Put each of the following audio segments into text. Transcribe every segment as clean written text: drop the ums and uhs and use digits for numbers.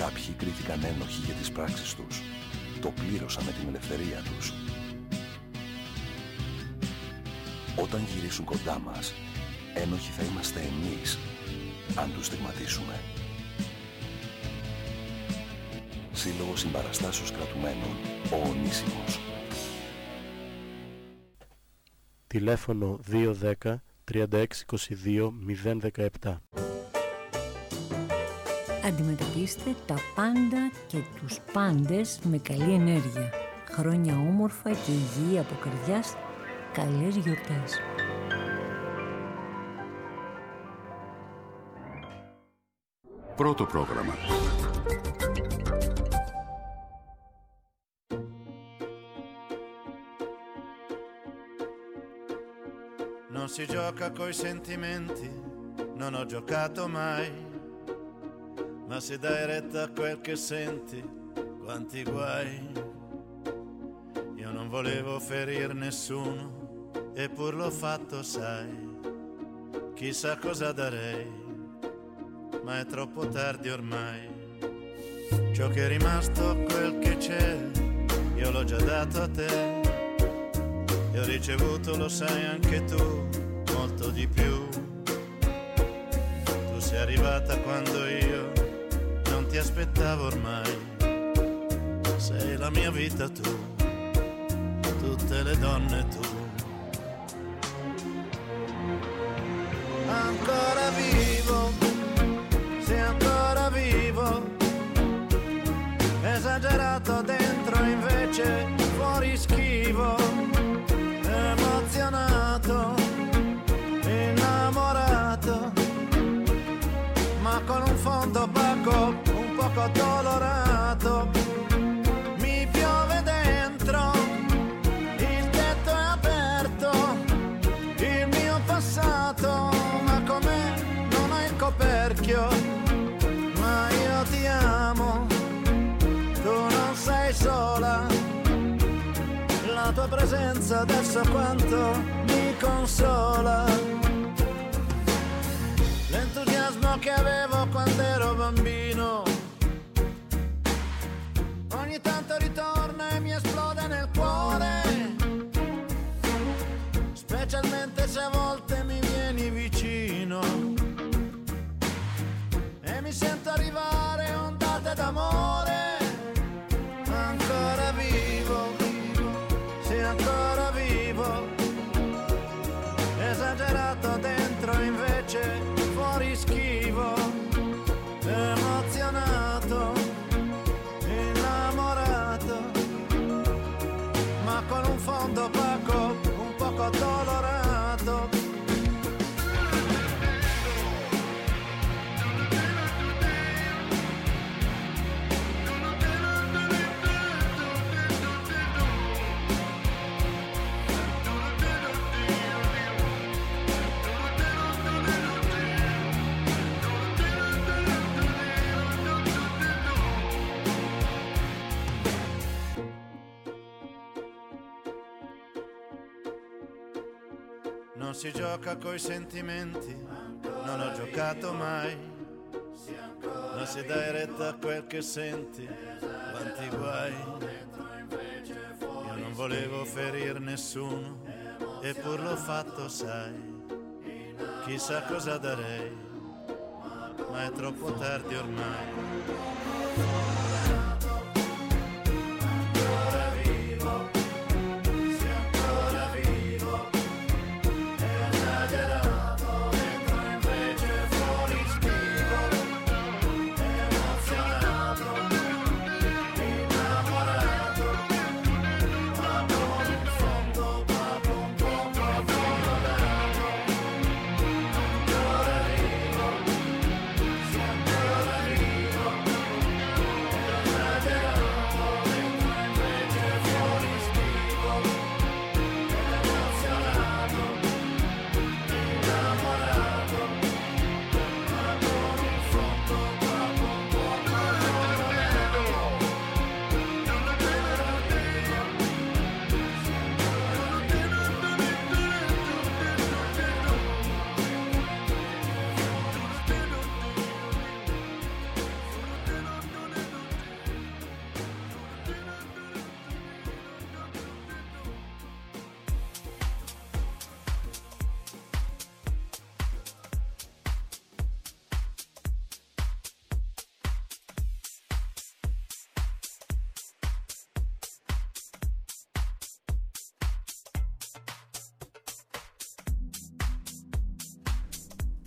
Κάποιοι κρίθηκαν ένοχοι για τις πράξεις τους. Το πλήρωσαν με την ελευθερία τους. Όταν γυρίσουν κοντά μας, ένοχοι θα είμαστε εμείς, αν τους στιγματίσουμε. Σύλλογος Συμπαραστάσεως Κρατουμένων, ο Ονίσιμος. Τηλέφωνο 210 3622 017. Αντιμετωπίστε τα πάντα και τους πάντες με καλή ενέργεια. Χρόνια όμορφα και υγιή από καρδιάς. Καλές γιορτές. Πρώτο πρόγραμμα. Non si gioca coi sentimenti, non ho giocato mai, ma se dai retta a quel che senti, quanti guai. Io non volevo ferir nessuno, eppur l'ho fatto, sai. Chissà cosa darei, ma è troppo tardi ormai. Ciò che è rimasto, quel che c'è, io l'ho già dato a te. E ho ricevuto, lo sai anche tu, molto di più. Tu sei arrivata quando io non ti aspettavo ormai. Sei la mia vita tu, tutte le donne tu. Ancora vivo, sei ancora vivo. Esagerato dentro invece fuori schivo. Emozionato, innamorato, ma con un fondo opaco, un poco addolorato. Mi piove dentro, il tetto è aperto, il mio passato, ma com'è non ha il coperchio. Ma io ti amo, tu non sei sola. La tua presenza adesso quanto mi consola. L'entusiasmo che avevo quando ero bambino ogni tanto ritorna e mi esplode nel cuore, specialmente se a volte mi vieni vicino e mi sento arrivare ondate d'amore. Ancora vivo, ancora vivo, esagerato dentro invece fuori schivo, emozionato, innamorato, ma con un fondo opaco, un poco addolorato. Non si gioca coi sentimenti, non ho giocato mai, ma se dai retta a quel che senti, quanti guai. Io non volevo ferir nessuno, eppur l'ho fatto, sai. Chissà cosa darei, ma è troppo tardi ormai.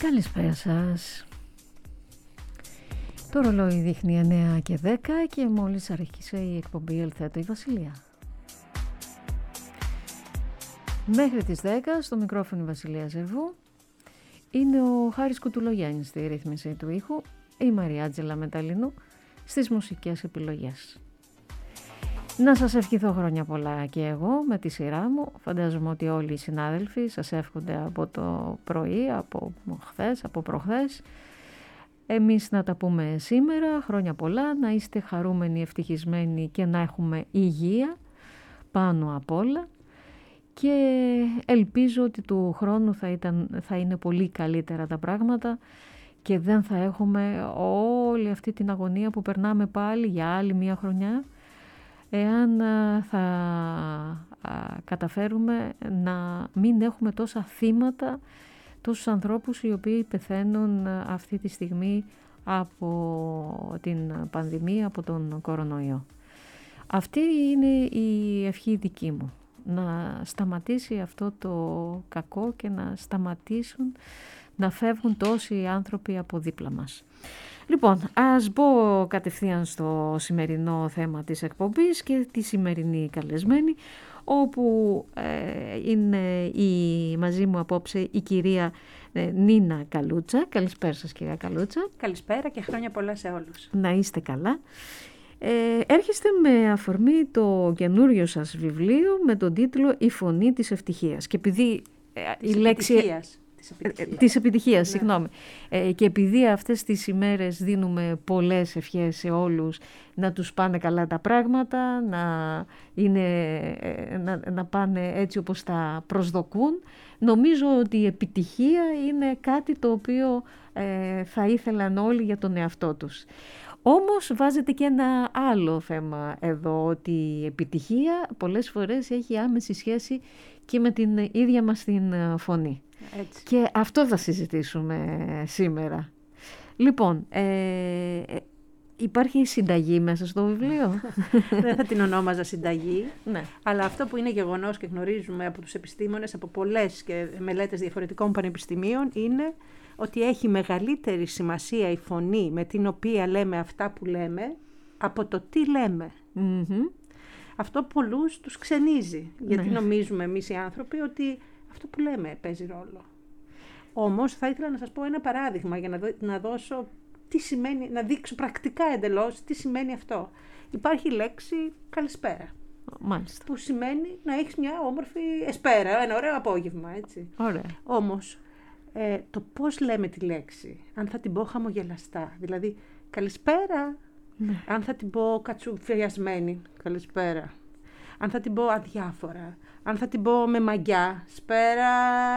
Καλησπέρα σας. Το ρολόι δείχνει 9 και 10 και μόλις άρχισε η εκπομπή Ελθέτω η Βασιλεία. Μέχρι τις 10 στο μικρόφωνο η Βασιλεία Ζερβού. Είναι ο Χάρης Κουτουλογιάννης στη ρύθμιση του ήχου, η Μαριάτζελα Μεταλλινού στις μουσικές επιλογές. Να σας ευχηθώ χρόνια πολλά και εγώ με τη σειρά μου. Φαντάζομαι ότι όλοι οι συνάδελφοι σας εύχονται από το πρωί, από χθες, από προχθές. Εμείς να τα πούμε σήμερα, χρόνια πολλά, να είστε χαρούμενοι, ευτυχισμένοι και να έχουμε υγεία πάνω απ' όλα. Και ελπίζω ότι του χρόνου θα είναι πολύ καλύτερα τα πράγματα και δεν θα έχουμε όλη αυτή την αγωνία που περνάμε πάλι για άλλη μια χρονιά, εάν θα καταφέρουμε να μην έχουμε τόσα θύματα, τόσους ανθρώπους οι οποίοι πεθαίνουν αυτή τη στιγμή από την πανδημία, από τον κορονοϊό. Αυτή είναι η ευχή δική μου. Να σταματήσει αυτό το κακό και να σταματήσουν να φεύγουν τόσοι άνθρωποι από δίπλα μας. Λοιπόν, ας μπω κατευθείαν στο σημερινό θέμα της εκπομπής και τη σημερινή καλεσμένη, όπου είναι μαζί μου απόψε η κυρία Νίνα Καλούτσα. Καλησπέρα σας κυρία Καλούτσα. Καλησπέρα και χρόνια πολλά σε όλους. Να είστε καλά. Έρχεστε με αφορμή το καινούριο σας βιβλίο με τον τίτλο «Η φωνή της ευτυχίας». Και επειδή η λέξη... Της επιτυχίας, ναι. Συγγνώμη. Και επειδή αυτές τις ημέρες δίνουμε πολλές ευχές σε όλους να τους πάνε καλά τα πράγματα, να πάνε έτσι όπως τα προσδοκούν, νομίζω ότι η επιτυχία είναι κάτι το οποίο θα ήθελαν όλοι για τον εαυτό τους. Όμως βάζετε και ένα άλλο θέμα εδώ, ότι η επιτυχία πολλές φορές έχει άμεση σχέση και με την ίδια μας την φωνή. Έτσι. Και αυτό θα συζητήσουμε σήμερα. Λοιπόν, υπάρχει συνταγή μέσα στο βιβλίο. Δεν θα την ονόμαζα συνταγή, ναι. Αλλά αυτό που είναι γεγονός και γνωρίζουμε από τους επιστήμονες, από πολλές και μελέτες διαφορετικών πανεπιστημίων, είναι ότι έχει μεγαλύτερη σημασία η φωνή με την οποία λέμε αυτά που λέμε από το τι λέμε. Mm-hmm. Αυτό πολλούς τους ξενίζει, γιατί νομίζουμε εμείς οι άνθρωποι ότι αυτό που λέμε παίζει ρόλο. Όμως θα ήθελα να σας πω ένα παράδειγμα για να δώσω τι σημαίνει, να δείξω πρακτικά εντελώς τι σημαίνει αυτό. Υπάρχει η λέξη καλησπέρα. Μάλιστα. Που σημαίνει να έχεις μια όμορφη εσπέρα, ένα ωραίο απόγευμα, έτσι. Ωραία. Όμως το πώς λέμε τη λέξη, αν θα την πω χαμογελαστά, δηλαδή καλησπέρα, αν θα την πω κατσουφιασμένη, καλησπέρα, αν θα την πω αδιάφορα, αν θα την πω με μαγιά, σπέρα,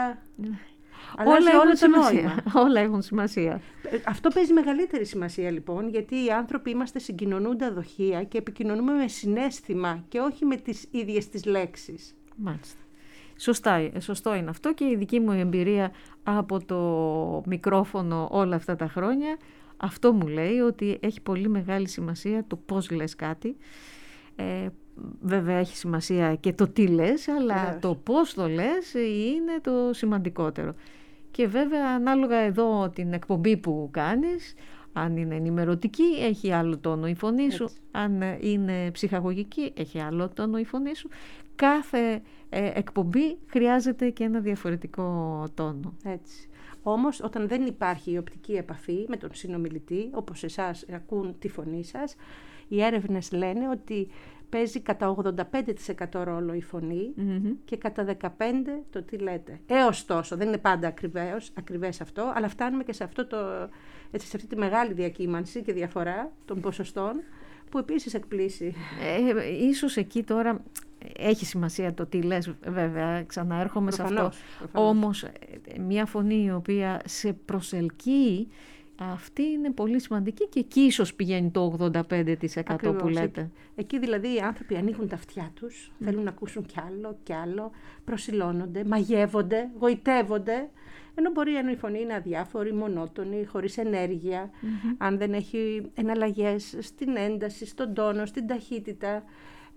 όλα έχουν σημασία. Αυτό παίζει μεγαλύτερη σημασία λοιπόν, γιατί οι άνθρωποι είμαστε συγκοινωνούντα δοχεία και επικοινωνούμε με συναίσθημα και όχι με τις ίδιες τις λέξεις. Μάλιστα. Σωστό είναι αυτό και η δική μου εμπειρία από το μικρόφωνο όλα αυτά τα χρόνια, αυτό μου λέει ότι έχει πολύ μεγάλη σημασία το πώς λες κάτι. Βέβαια έχει σημασία και το τι λες, αλλά το πώς το λες είναι το σημαντικότερο. Και βέβαια ανάλογα εδώ την εκπομπή που κάνεις, αν είναι ενημερωτική έχει άλλο τόνο η φωνή σου, αν είναι ψυχαγωγική έχει άλλο τόνο η φωνή σου. Κάθε εκπομπή χρειάζεται και ένα διαφορετικό τόνο. Έτσι. Όμως όταν δεν υπάρχει η οπτική επαφή με τον συνομιλητή, όπως εσάς ακούν τη φωνή σας, οι έρευνες λένε ότι παίζει κατά 85% ρόλο η φωνή και κατά 15% το τι λέτε. Έως τόσο, δεν είναι πάντα ακριβές αυτό, αλλά φτάνουμε και σε, σε αυτή τη μεγάλη διακύμανση και διαφορά των ποσοστών, που επίσης εκπλήσει. Ίσως εκεί τώρα έχει σημασία το τι λες, βέβαια, ξαναέρχομαι σε αυτό. Όμως μια φωνή η οποία σε προσελκύει, αυτή είναι πολύ σημαντική και εκεί ίσως πηγαίνει το 85% που λέτε. Εκεί δηλαδή οι άνθρωποι ανοίγουν τα αυτιά τους, θέλουν να ακούσουν κι άλλο, προσιλώνονται, μαγεύονται, γοητεύονται, ενώ μπορεί η φωνή είναι αδιάφορη, μονότονη, χωρίς ενέργεια, αν δεν έχει εναλλαγές στην ένταση, στον τόνο, στην ταχύτητα.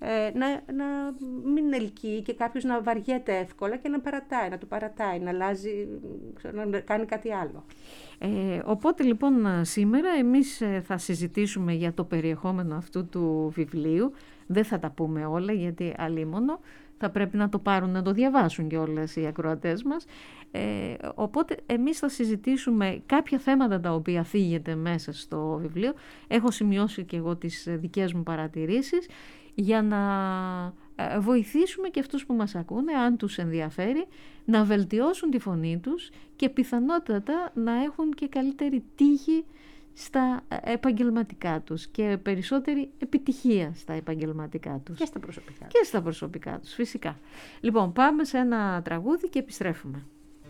να μην ελκύει και κάποιος να βαριέται εύκολα και να το παρατάει, να αλλάζει, να κάνει κάτι άλλο. Οπότε λοιπόν σήμερα εμείς θα συζητήσουμε για το περιεχόμενο αυτού του βιβλίου. Δεν θα τα πούμε όλα γιατί αλίμονο. Θα πρέπει να το πάρουν, να το διαβάσουν κιόλας οι ακροατές μας. Οπότε εμείς θα συζητήσουμε κάποια θέματα τα οποία θίγεται μέσα στο βιβλίο. Έχω σημειώσει και εγώ τις δικές μου παρατηρήσεις για να βοηθήσουμε και αυτούς που μας ακούνε, αν τους ενδιαφέρει, να βελτιώσουν τη φωνή τους και πιθανότατα να έχουν και καλύτερη τύχη στα επαγγελματικά τους και περισσότερη επιτυχία στα επαγγελματικά τους. Και στα προσωπικά. Και στα προσωπικά τους, φυσικά. Λοιπόν, πάμε σε ένα τραγούδι και επιστρέφουμε.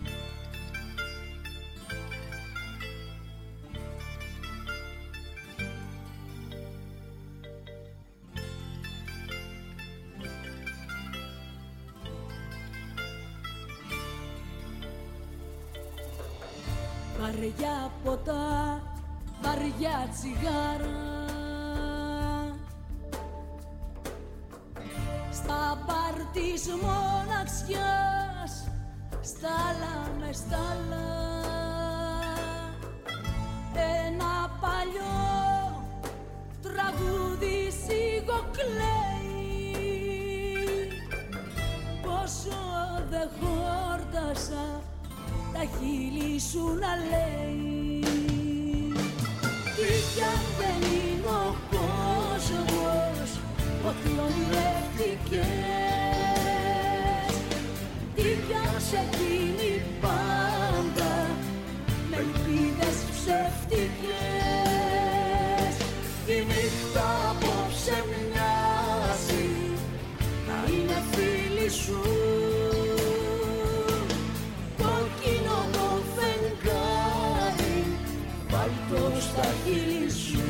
Βαριά ποτά, βαριά τσιγάρα, στα μπαρ της μοναξιάς, στάλα με στάλα. Ένα παλιό τραγούδι σιγοκλαίει, πόσο δε χόρτασα τα χείλη σου να λέει. Τι κι αν δεν είναι ο κόσμος ό,τι ονειρεύτηκες, τι κι αν σε δίνει πάντα με ελπίδες ψεύτικες. Η νύχτα απόψε μοιάζει να είναι φίλη σου, στα χείλη σου.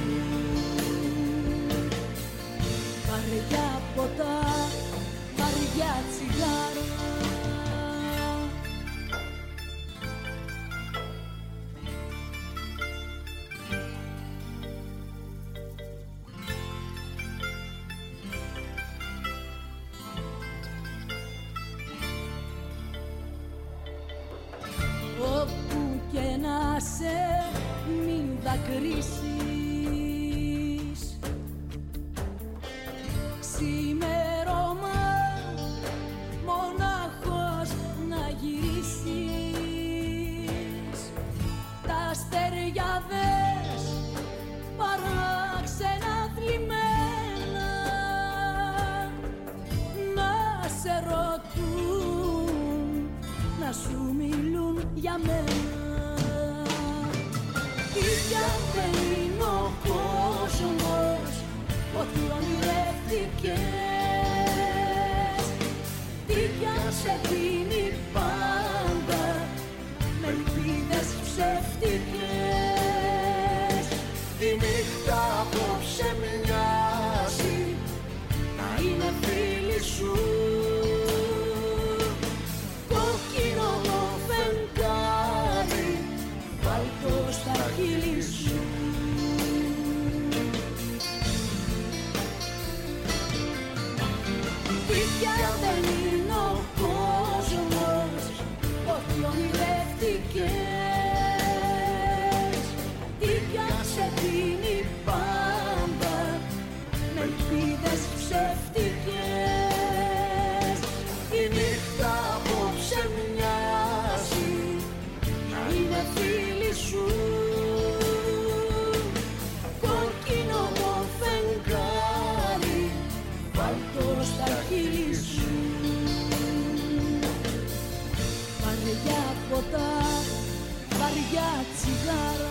Βαριά ποτά, βαριά τσιγάρα, όπου και να σε μην δακρύσεις, ξημέρωμα μονάχος να γυρίσεις. Τα αστέρια δες παράξενα θλιμμένα να σε ρωτούν, να σου μιλούν για μένα. Τι κι αν δεν είναι ο κόσμος ό,τι ονειρεύτηκες, τι κι αν σε δίνει πάντα με ελπίδες ψεύτικες. Η νύχτα απόψε μοιάζει να είναι φίλη σου, κόκκινο φεγγάρι βάλτο στα χείλη σου. Τι κι αν δεν είναι ο κόσμος ό,τι ονειρεύτηκες, τι κι αν σε δίνει πάντα με ελπίδες ψεύτικες. Η νύχτα απόψε μοιάζει να είναι φίλη σου, κόκκινο φεγγάρι βάλτο στα χείλη σου. Βαριά ποτά, βαριά τσιγάρα,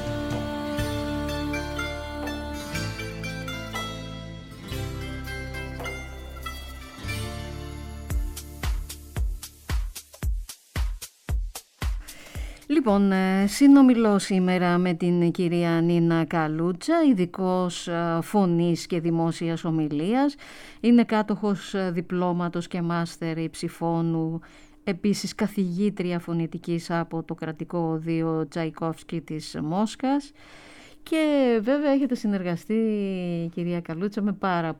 Λοιπόν, συνομιλώ σήμερα με την κυρία Νίνα Καλούτσα, ειδικός φωνής και δημόσιας ομιλίας. Είναι κάτοχος διπλώματος και μάστερ υψηφώνου, επίσης καθηγήτρια φωνητικής από το Κρατικό Οδείο Τσαϊκόφσκι της Μόσχας Και βέβαια έχετε συνεργαστεί, κυρία Καλούτσα, με πάρα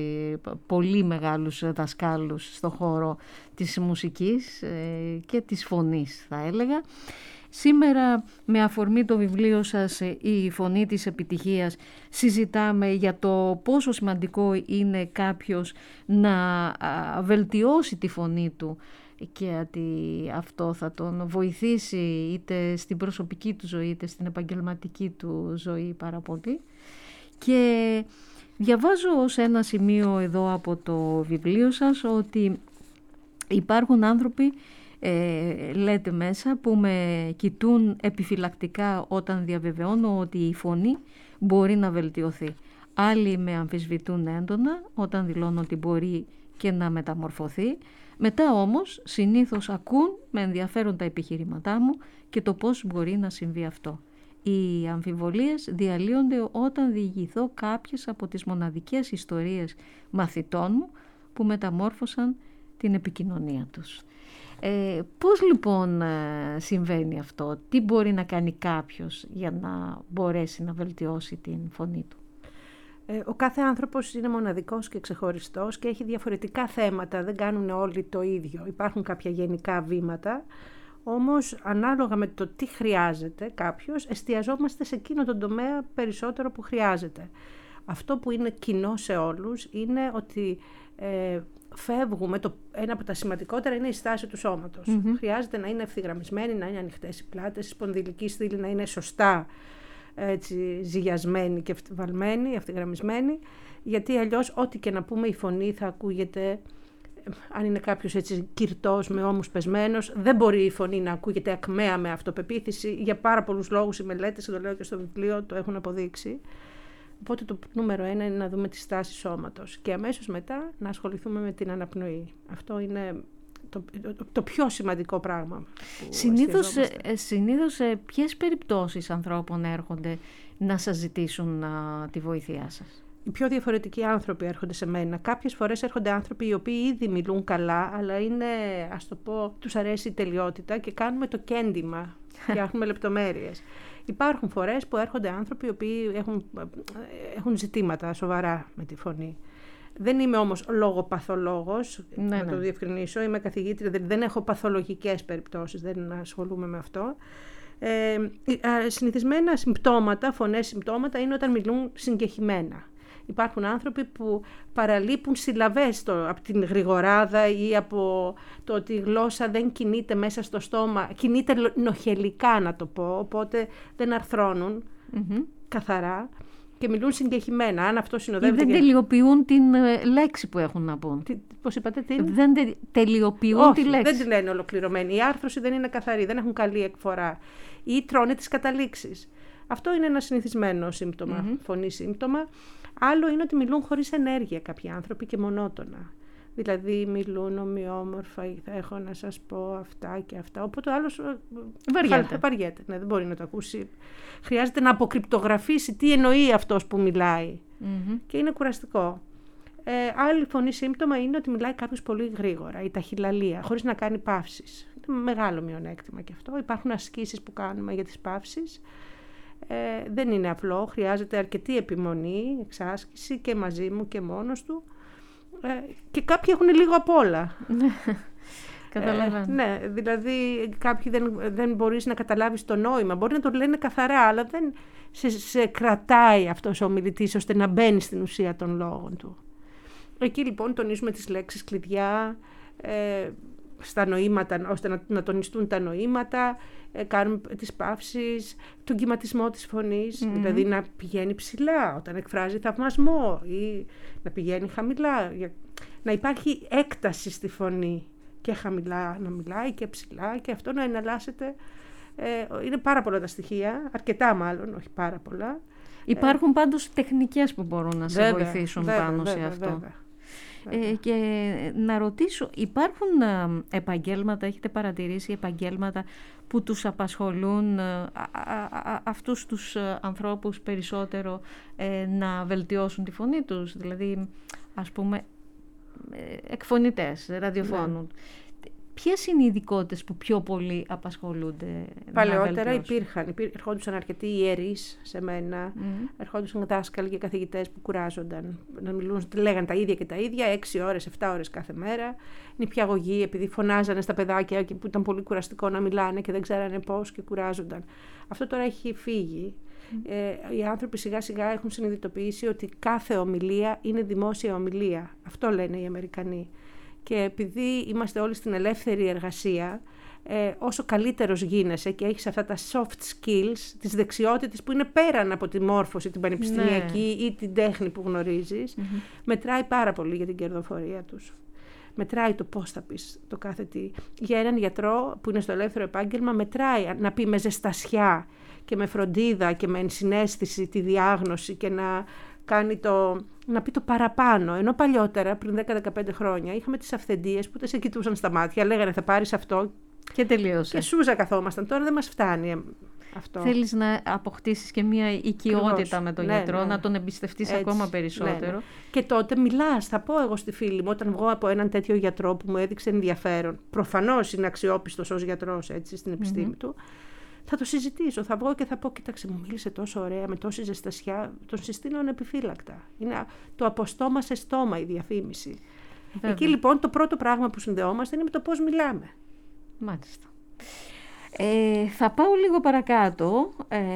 πολύ μεγάλους δασκάλους στο χώρο της μουσικής και της φωνής, θα έλεγα. Σήμερα, με αφορμή το βιβλίο σας «Η φωνή της επιτυχίας», συζητάμε για το πόσο σημαντικό είναι κάποιος να βελτιώσει τη φωνή του και ότι αυτό θα τον βοηθήσει είτε στην προσωπική του ζωή είτε στην επαγγελματική του ζωή πάρα πολύ. Και διαβάζω σε ένα σημείο εδώ από το βιβλίο σας ότι υπάρχουν άνθρωποι, λέτε μέσα, που με κοιτούν επιφυλακτικά όταν διαβεβαιώνω ότι η φωνή μπορεί να βελτιωθεί. Άλλοι με αμφισβητούν έντονα όταν δηλώνω ότι μπορεί και να μεταμορφωθεί. Μετά όμως συνήθως ακούν με ενδιαφέρον τα επιχειρήματά μου και το πώς μπορεί να συμβεί αυτό. Οι αμφιβολίες διαλύονται όταν διηγηθώ κάποιες από τις μοναδικές ιστορίες μαθητών μου που μεταμόρφωσαν την επικοινωνία τους. Πώς λοιπόν συμβαίνει αυτό, τι μπορεί να κάνει κάποιος για να μπορέσει να βελτιώσει την φωνή του? Ο κάθε άνθρωπος είναι μοναδικός και ξεχωριστός και έχει διαφορετικά θέματα, δεν κάνουν όλοι το ίδιο. Υπάρχουν κάποια γενικά βήματα, όμως ανάλογα με το τι χρειάζεται κάποιος, εστιαζόμαστε σε εκείνο τον τομέα περισσότερο που χρειάζεται. Αυτό που είναι κοινό σε όλους είναι ότι φεύγουμε, ένα από τα σημαντικότερα είναι η στάση του σώματος. Χρειάζεται να είναι ευθυγραμμισμένη, να είναι ανοιχτές οι πλάτες, η σπονδυλική στήλη να είναι σωστά έτσι, ζυγιασμένη και βαλμένη, ευθυγραμμισμένη, γιατί αλλιώς ό,τι και να πούμε η φωνή θα ακούγεται, αν είναι κάποιος έτσι κυρτός με ώμους πεσμένος, δεν μπορεί η φωνή να ακούγεται ακμαία με αυτοπεποίθηση. Για πάρα πολλούς λόγους οι μελέτες, το λέω και στο βιβλίο, το έχουν αποδείξει. Οπότε το νούμερο 1 είναι να δούμε τη στάση σώματος και αμέσως μετά να ασχοληθούμε με την αναπνοή. Αυτό είναι το πιο σημαντικό πράγμα. Συνήθως σε ποιες περιπτώσεις ανθρώπων έρχονται να σας ζητήσουν τη βοήθειά σας? Οι πιο διαφορετικοί άνθρωποι έρχονται σε μένα. Κάποιες φορές έρχονται άνθρωποι οι οποίοι ήδη μιλούν καλά, αλλά είναι, ας το πω, τους αρέσει η τελειότητα και κάνουμε το κέντημα, φτιάχνουμε λεπτομέρειες. Υπάρχουν φορές που έρχονται άνθρωποι οι οποίοι έχουν ζητήματα σοβαρά με τη φωνή. Δεν είμαι όμως λογοπαθολόγος, να το διευκρινίσω. Είμαι καθηγήτρια, δεν έχω παθολογικές περιπτώσεις, δεν ασχολούμαι με αυτό. Συνηθισμένα συμπτώματα, φωνές συμπτώματα, είναι όταν μιλούν συγκεχημένα. Υπάρχουν άνθρωποι που παραλείπουν συλλαβές από την γρηγοράδα ή από το ότι η γλώσσα δεν κινείται μέσα στο στόμα, κινείται νοχελικά να το πω, οπότε δεν αρθρώνουν καθαρά και μιλούν συγκεχημένα. Αν αυτό συνοδεύεται. Ή δεν τελειοποιούν την λέξη που έχουν να πούν. Πώς είπατε, δεν τελειοποιούν τη λέξη. Δεν τη λένε ολοκληρωμένη. Η άρθρωση δεν είναι καθαρή, δεν έχουν καλή εκφορά. Ή τρώνε τις καταλήξεις. Αυτό είναι ένα συνηθισμένο σύμπτωμα, φωνή σύμπτωμα. Άλλο είναι ότι μιλούν χωρίς ενέργεια κάποιοι άνθρωποι και μονότονα. Δηλαδή μιλούν ομοιόμορφα, θα έχω να σας πω αυτά και αυτά. Οπότε ο άλλος βαριέται. Ναι, δεν μπορεί να το ακούσει. Χρειάζεται να αποκρυπτογραφήσει τι εννοεί αυτός που μιλάει. Και είναι κουραστικό. Άλλη φωνή σύμπτωμα είναι ότι μιλάει κάποιος πολύ γρήγορα, η ταχυλαλία, χωρίς να κάνει παύσεις. Είναι μεγάλο μειονέκτημα και αυτό. Υπάρχουν ασκήσεις που κάνουμε για τις παύσεις. Δεν είναι απλό, χρειάζεται αρκετή επιμονή, εξάσκηση και μαζί μου και μόνος του. Και κάποιοι έχουν λίγο απ' όλα. Καταλαβαίνω. Ναι, δηλαδή κάποιοι δεν μπορείς να καταλάβεις το νόημα. Μπορεί να το λένε καθαρά, αλλά δεν σε κρατάει αυτός ο ομιλητής ώστε να μπαίνει στην ουσία των λόγων του. Εκεί λοιπόν τονίζουμε τις λέξεις κλειδιά, στα νοήματα, ώστε να τονιστούν τα νοήματα, κάνουμε τις παύσεις, τον κυματισμό της φωνής, δηλαδή να πηγαίνει ψηλά όταν εκφράζει θαυμασμό ή να πηγαίνει χαμηλά, να υπάρχει έκταση στη φωνή και χαμηλά να μιλάει και ψηλά και αυτό να εναλλάσσεται. Είναι πάρα πολλά τα στοιχεία, αρκετά μάλλον, όχι πάρα πολλά. Υπάρχουν πάντως τεχνικές που μπορούν να σε βοηθήσουν πάνω σε αυτό. Βέβαια. Και να ρωτήσω, υπάρχουν επαγγέλματα, έχετε παρατηρήσει επαγγέλματα που τους απασχολούν αυτούς τους ανθρώπους περισσότερο να βελτιώσουν τη φωνή τους, δηλαδή ας πούμε εκφωνητές ραδιοφώνου. Ποιες είναι οι ειδικότητες που πιο πολύ απασχολούνται? Παλαιότερα ερχόντουσαν αρκετοί ιερείς σε μένα, ερχόντουσαν δάσκαλοι και καθηγητές που κουράζονταν. Να μιλούν, λέγανε τα ίδια και τα ίδια, 6 ώρες, 7 ώρες κάθε μέρα. Νηπιαγωγοί, επειδή φωνάζανε στα παιδάκια που ήταν πολύ κουραστικό να μιλάνε και δεν ξέρανε πώς και κουράζονταν. Αυτό τώρα έχει φύγει. Οι άνθρωποι σιγά σιγά έχουν συνειδητοποιήσει ότι κάθε ομιλία είναι δημόσια ομιλία. Αυτό λένε οι Αμερικανοί. Και επειδή είμαστε όλοι στην ελεύθερη εργασία, όσο καλύτερος γίνεσαι και έχεις αυτά τα soft skills, τις δεξιότητες που είναι πέραν από τη μόρφωση, την πανεπιστημιακή ή την τέχνη που γνωρίζεις, μετράει πάρα πολύ για την κερδοφορία τους. Μετράει το πώς θα πεις το κάθε τι. Για έναν γιατρό που είναι στο ελεύθερο επάγγελμα, μετράει να πει με ζεστασιά και με φροντίδα και με ενσυναίσθηση τη διάγνωση και να πει το παραπάνω. Ενώ παλιότερα, πριν 10-15 χρόνια, είχαμε τις αυθεντίες που δεν σε κοιτούσαν στα μάτια, λέγανε θα πάρεις αυτό και τελείωσε. Και σούζα καθόμασταν. Τώρα δεν μας φτάνει αυτό. Θέλεις να αποκτήσεις και μια οικειότητα με τον γιατρό, να τον εμπιστευτείς ακόμα περισσότερο. Ναι. Και τότε μιλάς, θα πω εγώ στη φίλη μου, όταν βγω από έναν τέτοιο γιατρό που μου έδειξε ενδιαφέρον, προφανώς είναι αξιόπιστος ως γιατρός στην επιστήμη του, θα το συζητήσω, θα βγω και θα πω, κοίταξε, μου μίλησε τόσο ωραία, με τόση ζεστασιά, τον συστήνω ανεπιφύλακτα. Είναι το από στόμα σε στόμα η διαφήμιση. Βέβαια. Εκεί λοιπόν το πρώτο πράγμα που συνδεόμαστε είναι με το πώς μιλάμε. Μάλιστα. Θα πάω λίγο παρακάτω.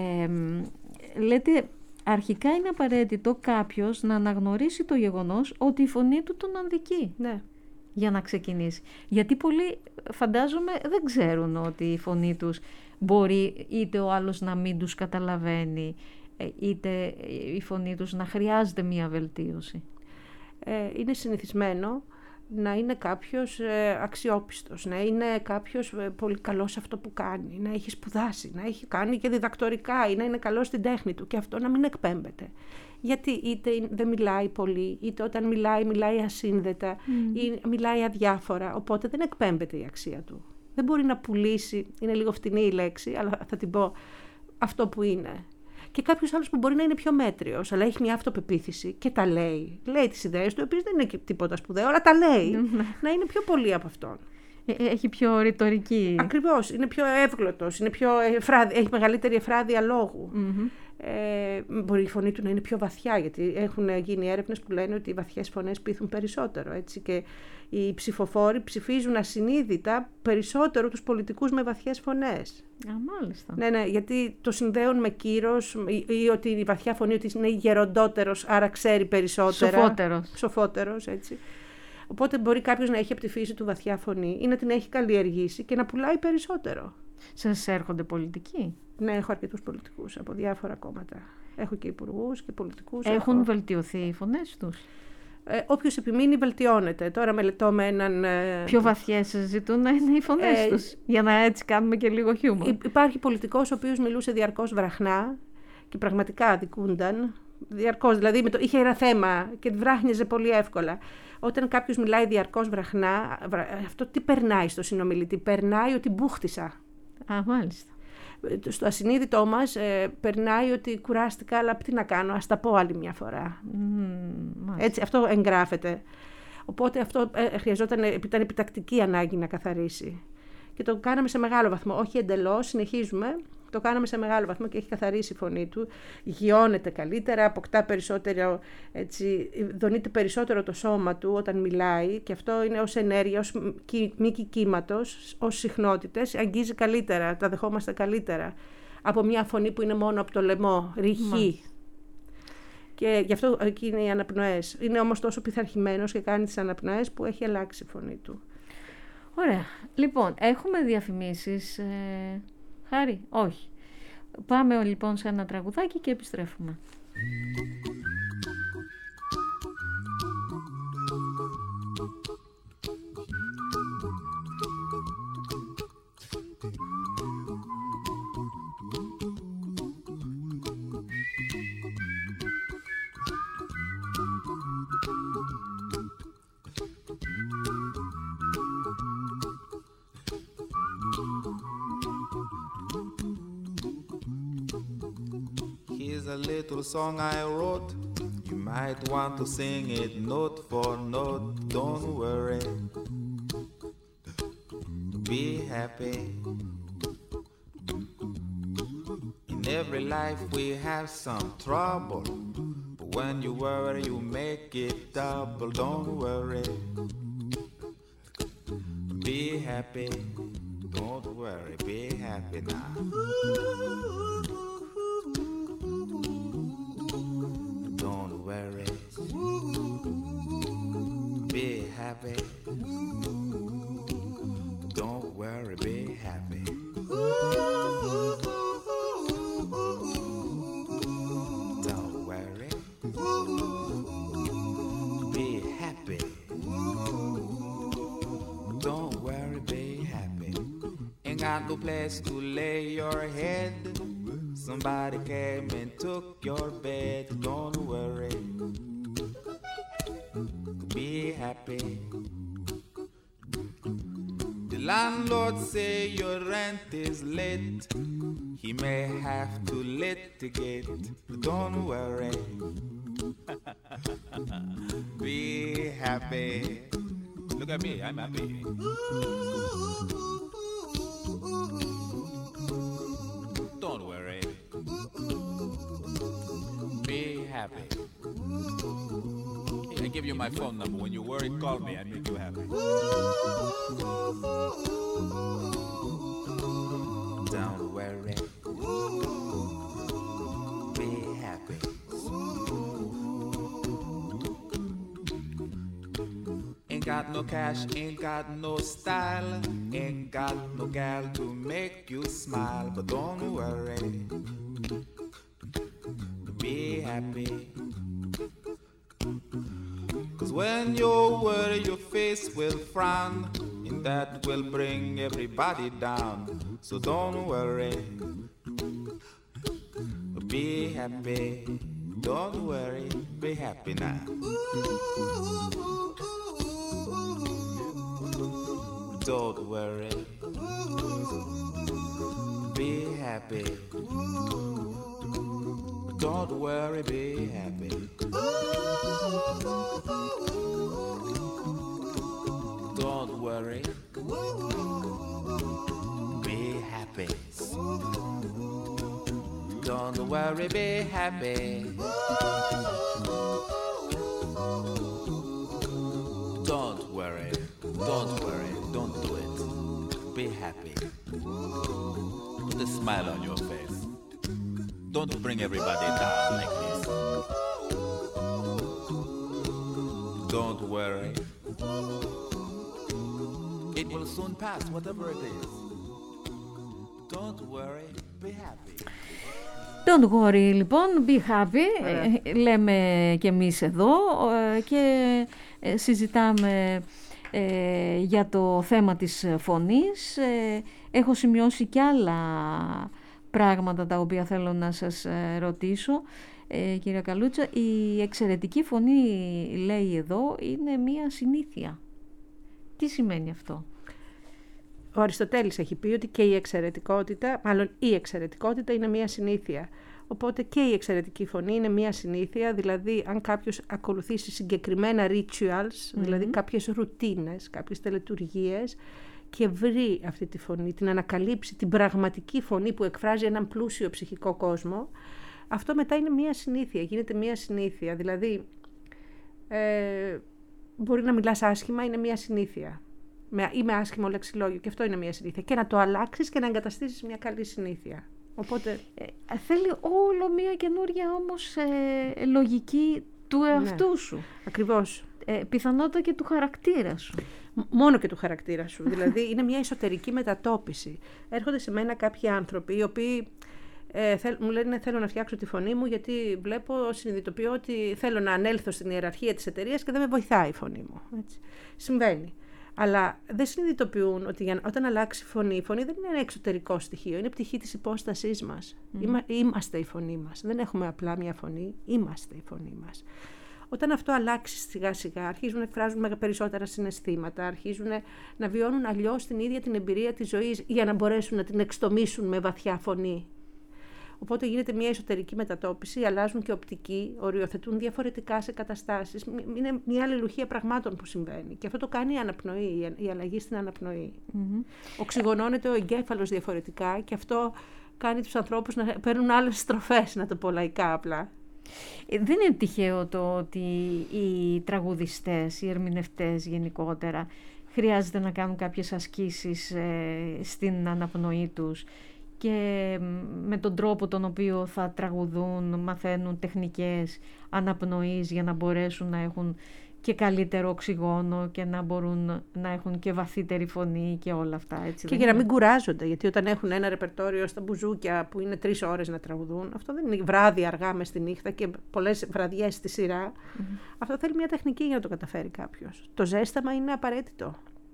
Λέτε, αρχικά είναι απαραίτητο κάποιος να αναγνωρίσει το γεγονός ότι η φωνή του τον αδικεί. Ναι. Για να ξεκινήσει. Γιατί πολλοί, φαντάζομαι, δεν ξέρουν ότι η φωνή τους μπορεί είτε ο άλλος να μην τους καταλαβαίνει, είτε η φωνή τους να χρειάζεται μία βελτίωση. Είναι συνηθισμένο να είναι κάποιος αξιόπιστος, να είναι κάποιος πολύ καλός σε αυτό που κάνει, να έχει σπουδάσει, να έχει κάνει και διδακτορικά ή να είναι καλός στην τέχνη του και αυτό να μην εκπέμπεται. Γιατί είτε δεν μιλάει πολύ, είτε όταν μιλάει ασύνδετα ή μιλάει αδιάφορα, οπότε δεν εκπέμπεται η αξία του. Δεν μπορεί να πουλήσει, είναι λίγο φτηνή η λέξη, αλλά θα την πω, αυτό που είναι. Και κάποιος άλλος που μπορεί να είναι πιο μέτριος, αλλά έχει μια αυτοπεποίθηση και τα λέει. Λέει τις ιδέες του, οι οποίες δεν είναι τίποτα σπουδαίο, αλλά τα λέει. Να είναι πιο πολύ από αυτόν. Έχει πιο ρητορική. Ακριβώς, είναι πιο εύγλωτος, έχει μεγαλύτερη εφράδια λόγου. Μπορεί η φωνή του να είναι πιο βαθιά, γιατί έχουν γίνει έρευνες που λένε ότι οι βαθιές φωνές πείθουν περισσότερο. Έτσι, και οι ψηφοφόροι ψηφίζουν ασυνείδητα περισσότερο τους πολιτικούς με βαθιές φωνές. Μάλιστα. Ναι, γιατί το συνδέουν με κύρος ή ότι η βαθιά φωνή ότι είναι γεροντότερος, άρα ξέρει περισσότερα. Σοφότερος, έτσι. Οπότε μπορεί κάποιος να έχει από τη φύση του βαθιά φωνή ή να την έχει καλλιεργήσει και να πουλάει περισσότερο. Σας έρχονται πολιτικοί? Ναι, έχω αρκετούς πολιτικούς από διάφορα κόμματα. Έχω και υπουργούς και πολιτικούς. Έχουν βελτιωθεί οι φωνές τους? Όποιος επιμείνει βελτιώνεται. Τώρα μελετώ με έναν... Πιο βαθιές ζητούν να είναι οι φωνές τους, για να έτσι κάνουμε και λίγο χιούμορ. Υπάρχει πολιτικός ο οποίος μιλούσε διαρκώς βραχνά και πραγματικά αδικούνταν. Διαρκώς, δηλαδή είχε ένα θέμα και βράχνιζε πολύ εύκολα. Όταν κάποιος μιλάει διαρκώς βραχνά, αυτό τι περνάει στο συνομιλητή? Περνάει ότι μπούχτισα. Μάλιστα. Στο ασυνείδητό μας περνάει ότι κουράστηκα, αλλά τι να κάνω, ας τα πω άλλη μια φορά. Έτσι, αυτό εγγράφεται. Οπότε αυτό ήταν επιτακτική ανάγκη να καθαρίσει. Και το κάναμε σε μεγάλο βαθμό, όχι εντελώς, συνεχίζουμε. Το κάναμε σε μεγάλο βαθμό και έχει καθαρίσει η φωνή του. Γιώνεται καλύτερα, αποκτά περισσότερο, έτσι, δονείται περισσότερο το σώμα του όταν μιλάει και αυτό είναι ως ενέργεια, ως μήκη κύματος, ως συχνότητες, αγγίζει καλύτερα, τα δεχόμαστε καλύτερα από μια φωνή που είναι μόνο από το λαιμό, ρηχή. Και γι' αυτό εκεί είναι οι αναπνοές. Είναι όμως τόσο πειθαρχημένος και κάνει τις αναπνοές που έχει αλλάξει η φωνή του. Ωραία. Λοιπόν, έχουμε διαφημίσεις... Χάρη, όχι. Πάμε λοιπόν σε ένα τραγουδάκι και επιστρέφουμε. A little song I wrote, you might want to sing it note for note, don't worry. be happy. In every life we have some trouble, but when you worry you make it double. Don't worry, be happy. Don't worry, be happy now. Don't worry, be happy. Don't worry, be happy. Don't worry, be happy. Don't worry, be happy. Ain't got no place to lay your head. Somebody came and took your bed. Don't worry, be happy. The landlord say your rent is late. He may have to litigate. Don't worry, be happy. Look at me, I'm happy. Don't worry, be happy. I give you my phone number. When you worry, call me. I make you happy. Don't worry, be happy. Ain't got no cash, ain't got no style, ain't got no gal to make you smile. But don't worry, be happy. 'Cause when you worry, your face will frown, and that will bring everybody down. So don't worry, be happy. Don't worry, be happy now. Don't worry, be happy. Don't worry, be happy. Don't worry, be happy. Don't worry, be happy. Don't worry, don't do it. Be happy. Put a smile on your face. Don't bring everybody down like this. Don't worry. It will soon pass, whatever it is. Don't worry, be happy. Don't worry, λοιπόν, be happy, λέμε και εμείς εδώ και συζητάμε για το θέμα της φωνής. Έχω σημειώσει και άλλα πράγματα τα οποία θέλω να σας ρωτήσω. Κυρία Καλούτσα, η εξαιρετική φωνή, λέει εδώ, είναι μία συνήθεια. Τι σημαίνει αυτό? Ο Αριστοτέλης έχει πει ότι και η εξαιρετικότητα, μάλλον η εξαιρετικότητα είναι μία συνήθεια. Οπότε και η εξαιρετική φωνή είναι μία συνήθεια, δηλαδή αν κάποιος ακολουθήσει συγκεκριμένα rituals, δηλαδή κάποιες ρουτίνες, κάποιες τελετουργίες και βρει αυτή τη φωνή, την ανακαλύψει, την πραγματική φωνή που εκφράζει έναν πλούσιο ψυχικό κόσμο, αυτό μετά είναι μία συνήθεια, γίνεται μία συνήθεια. Δηλαδή, μπορεί να μιλάς άσχημα, είναι μία συνήθεια. Ή με άσχημο λεξιλόγιο, και αυτό είναι μία συνήθεια. Και να το αλλάξεις και να εγκαταστήσεις μια καλή συνήθεια. Οπότε θέλει όλο μία καινούρια όμως λογική του εαυτού σου. Ακριβώς. Πιθανότητα και του χαρακτήρα σου. Μόνο και του χαρακτήρα σου. Δηλαδή είναι μια εσωτερική μετατόπιση. Έρχονται σε μένα κάποιοι άνθρωποι οι οποίοι μου λένε θέλω να φτιάξω τη φωνή μου γιατί συνειδητοποιώ ότι θέλω να ανέλθω στην ιεραρχία της εταιρείας και δεν με βοηθάει η φωνή μου. Έτσι. Συμβαίνει. Αλλά δεν συνειδητοποιούν ότι όταν αλλάξει η φωνή δεν είναι ένα εξωτερικό στοιχείο, είναι πτυχή της υπόστασής μας. Είμαστε η φωνή μας. Δεν έχουμε απλά μια φωνή, είμαστε η φωνή μας. Όταν αυτό αλλάξει σιγά σιγά, αρχίζουν να εκφράζουν περισσότερα συναισθήματα, αρχίζουν να βιώνουν αλλιώς την ίδια την εμπειρία της ζωής για να μπορέσουν να την εξτομίσουν με βαθιά φωνή. Οπότε γίνεται μια εσωτερική μετατόπιση, αλλάζουν και οπτική, οριοθετούν διαφορετικά σε καταστάσεις. Είναι μια αλληλουχία πραγμάτων που συμβαίνει. Και αυτό το κάνει η αναπνοή, η αλλαγή στην αναπνοή. Οξυγονώνεται ο εγκέφαλος διαφορετικά και αυτό κάνει τους ανθρώπους να παίρνουν άλλες στροφές, να το πω λαϊκά απλά. Δεν είναι τυχαίο το ότι οι τραγουδιστές, οι ερμηνευτές γενικότερα, χρειάζεται να κάνουν κάποιες ασκήσεις στην αναπνοή τους και με τον τρόπο τον οποίο θα τραγουδούν, μαθαίνουν τεχνικές αναπνοής για να μπορέσουν να έχουν και καλύτερο οξυγόνο και να μπορούν να έχουν και βαθύτερη φωνή και όλα αυτά. Έτσι, και για να μην κουράζονται, γιατί όταν έχουν ένα ρεπερτόριο στα μπουζούκια που είναι 3 ώρες να τραγουδούν, αυτό δεν είναι βράδυ αργά μες στη νύχτα και πολλές βραδιές στη σειρά. Αυτό θέλει μια τεχνική για να το καταφέρει κάποιος. Το ζέσταμα είναι απαραίτητο.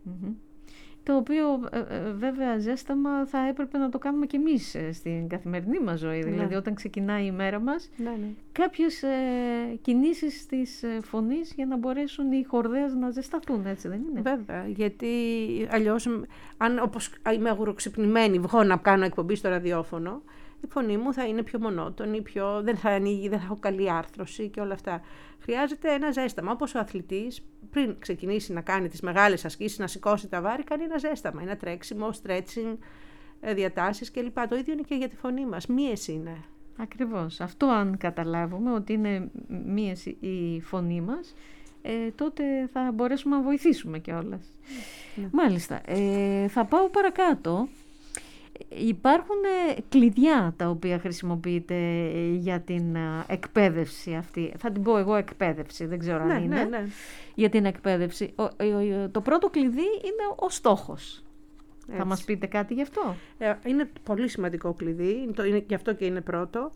Το οποίο βέβαια ζέσταμα θα έπρεπε να το κάνουμε κι εμείς στην καθημερινή μας ζωή. Δηλαδή όταν ξεκινάει η μέρα μας, κάποιες κινήσεις της φωνής για να μπορέσουν οι χορδές να ζεσταθούν, έτσι δεν είναι? Βέβαια, γιατί αλλιώς αν όπως είμαι αγουροξυπνημένη βγω να κάνω εκπομπή στο ραδιόφωνο, η φωνή μου θα είναι πιο μονότονη, δεν θα ανοίγει, δεν θα έχω καλή άρθρωση και όλα αυτά. Χρειάζεται ένα ζέσταμα, όπως ο αθλητής πριν ξεκινήσει να κάνει τις μεγάλες ασκήσεις, να σηκώσει τα βάρη, κάνει ένα ζέσταμα, ένα τρέξιμο, stretching, διατάσεις κλπ. Το ίδιο είναι και για τη φωνή μας, μίεση είναι. Ακριβώς, αυτό αν καταλάβουμε ότι είναι μίεση η φωνή μας, τότε θα μπορέσουμε να βοηθήσουμε κιόλας. Μάλιστα, θα πάω παρακάτω. Υπάρχουν κλειδιά τα οποία χρησιμοποιείτε για την εκπαίδευση αυτή. Θα την πω εγώ εκπαίδευση, δεν ξέρω αν είναι. Για την εκπαίδευση. Το πρώτο κλειδί είναι ο στόχος. Έτσι. Θα μας πείτε κάτι γι' αυτό? Είναι πολύ σημαντικό κλειδί, γι' αυτό και είναι πρώτο.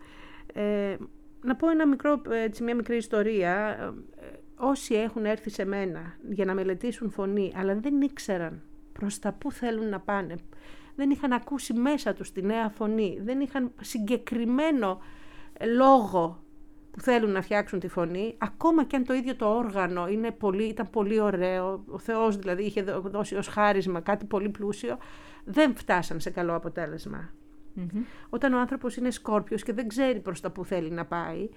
Να πω μια μικρή ιστορία. Όσοι έχουν έρθει σε μένα για να μελετήσουν φωνή, αλλά δεν ήξεραν προς τα πού θέλουν να πάνε, δεν είχαν ακούσει μέσα τους τη νέα φωνή, δεν είχαν συγκεκριμένο λόγο που θέλουν να φτιάξουν τη φωνή, ακόμα και αν το ίδιο το όργανο ήταν πολύ ωραίο, ο Θεός δηλαδή είχε δώσει ως χάρισμα κάτι πολύ πλούσιο, δεν φτάσαν σε καλό αποτέλεσμα. Όταν ο άνθρωπος είναι Σκόρπιος και δεν ξέρει προς τα που θέλει να πάει,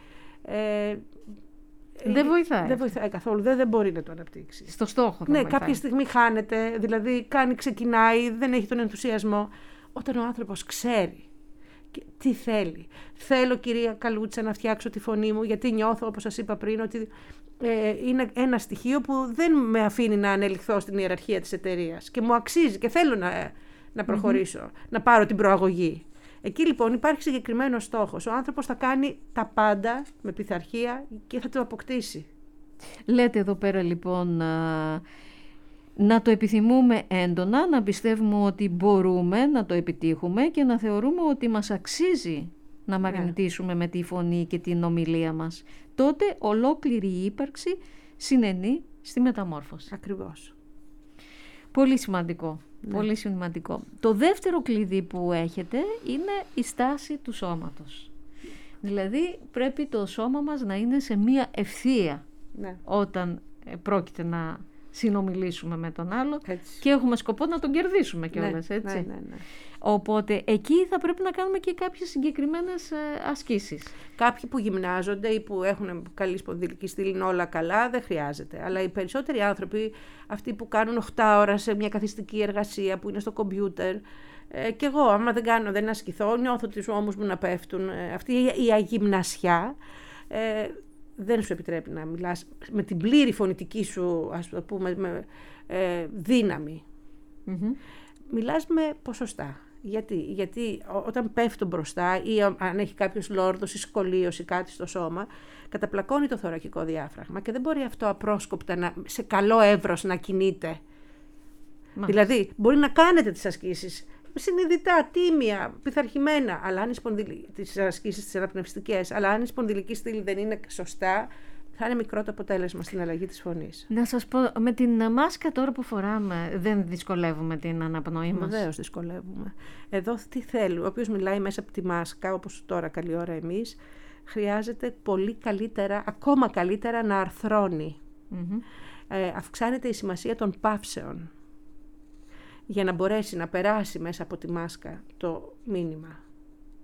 δεν βοηθάει. Δεν βοηθάει καθόλου, δεν μπορεί να το αναπτύξει. Στο στόχο Ναι, κάποια στιγμή χάνεται, δηλαδή ξεκινάει, δεν έχει τον ενθουσιασμό. Όταν ο άνθρωπος ξέρει τι θέλει. Θέλω, κυρία Καλούτσα, να φτιάξω τη φωνή μου, γιατί νιώθω, όπως σας είπα πριν, ότι είναι ένα στοιχείο που δεν με αφήνει να ανελιχθώ στην ιεραρχία της εταιρείας και μου αξίζει και θέλω να προχωρήσω, να πάρω την προαγωγή. Εκεί λοιπόν υπάρχει συγκεκριμένος στόχος. Ο άνθρωπος θα κάνει τα πάντα με πειθαρχία και θα το αποκτήσει. Λέτε εδώ πέρα λοιπόν να το επιθυμούμε έντονα, να πιστεύουμε ότι μπορούμε να το επιτύχουμε και να θεωρούμε ότι μας αξίζει να μαγνητήσουμε με τη φωνή και την ομιλία μας. Τότε ολόκληρη η ύπαρξη συνενεί στη μεταμόρφωση. Ακριβώς. Πολύ σημαντικό. Πολύ σημαντικό. Το δεύτερο κλειδί που έχετε είναι η στάση του σώματος. Δηλαδή πρέπει το σώμα μας να είναι σε μία ευθεία όταν πρόκειται να συνομιλήσουμε με τον άλλο και έχουμε σκοπό να τον κερδίσουμε κιόλας, έτσι. Ναι. Οπότε εκεί θα πρέπει να κάνουμε και κάποιες συγκεκριμένες ασκήσεις. Κάποιοι που γυμνάζονται ή που έχουν καλή σπονδυλική στήλη είναι όλα καλά, δεν χρειάζεται. Αλλά οι περισσότεροι άνθρωποι, αυτοί που κάνουν 8 ώρα σε μια καθιστική εργασία, που είναι στο κομπιούτερ, και εγώ άμα δεν ασκηθώ, νιώθω τους ώμους μου να πέφτουν. Αυτή η αγυμνασιά δεν σου επιτρέπει να μιλάς με την πλήρη φωνητική σου, ας το πούμε, δύναμη. Μιλάς με ποσοστά. Γιατί όταν πέφτουν μπροστά ή αν έχει κάποιος λόρδος ή σκολίωση κάτι στο σώμα, καταπλακώνει το θωρακικό διάφραγμα και δεν μπορεί αυτό απρόσκοπτα σε καλό εύρος να κινείται. Δηλαδή μπορεί να κάνετε τις ασκήσεις συνειδητά, τίμια, πειθαρχημένα, αλλά αν τις ασκήσεις τις αναπνευστικές, αλλά αν η σπονδυλική στήλη δεν είναι σωστά, θα είναι μικρό το αποτέλεσμα στην αλλαγή της φωνής. Να σας πω, με την μάσκα τώρα που φοράμε δεν δυσκολεύουμε την αναπνοή μας? Βεβαίως δυσκολεύουμε. Εδώ τι θέλει, ο οποίος μιλάει μέσα από τη μάσκα, όπως τώρα καλή ώρα εμείς, χρειάζεται πολύ καλύτερα, ακόμα καλύτερα να αρθρώνει. Αυξάνεται η σημασία των παύσεων για να μπορέσει να περάσει μέσα από τη μάσκα το μήνυμα.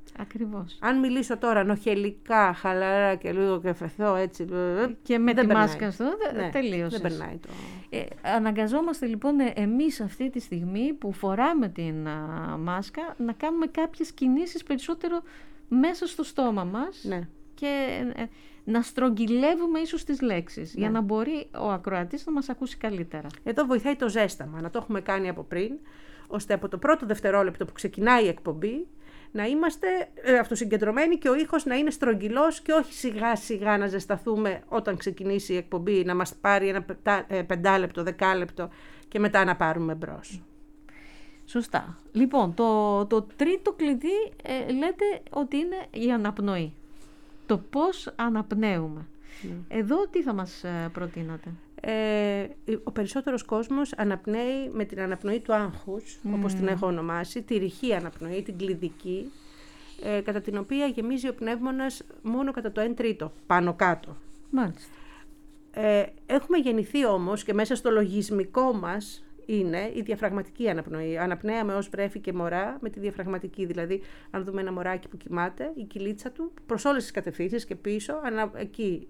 Ακριβώς. Αν μιλήσω τώρα νοχελικά, χαλαρά και λίγο και φεθώ έτσι... Και με τη μάσκα στο, τελείωσες. Δεν περνάει το... Αναγκαζόμαστε λοιπόν εμείς αυτή τη στιγμή που φοράμε την μάσκα να κάνουμε κάποιες κινήσεις περισσότερο μέσα στο στόμα μας, ναι, και να στρογγυλεύουμε ίσως τις λέξεις, για να μπορεί ο ακροατής να μας ακούσει καλύτερα. Εδώ βοηθάει το ζέσταμα, να το έχουμε κάνει από πριν, ώστε από το πρώτο δευτερόλεπτο που ξεκινάει η εκπομπή να είμαστε αυτοσυγκεντρωμένοι και ο ήχος να είναι στρογγυλός και όχι σιγά σιγά να ζεσταθούμε όταν ξεκινήσει η εκπομπή, να μας πάρει ένα 5 λεπτό, 10 λεπτό και μετά να πάρουμε μπρος. Σωστά. Λοιπόν, το τρίτο κλειδί λέτε ότι είναι η αναπνοή. Το πώς αναπνέουμε. Εδώ τι θα μας προτείνατε? Ο περισσότερος κόσμος αναπνέει με την αναπνοή του άγχους, όπως την έχω ονομάσει, τη ρηχή αναπνοή, την κλειδική, κατά την οποία γεμίζει ο πνεύμονας μόνο κατά το 1/3, πάνω κάτω. Μάλιστα. Έχουμε γεννηθεί όμως και μέσα στο λογισμικό μας είναι η διαφραγματική αναπνοή. Αναπνέαμε ως βρέφη και μωρά με τη διαφραγματική. Δηλαδή, αν δούμε ένα μωράκι που κοιμάται, η κυλίτσα του προς όλες τις κατευθύνσεις και πίσω, εκεί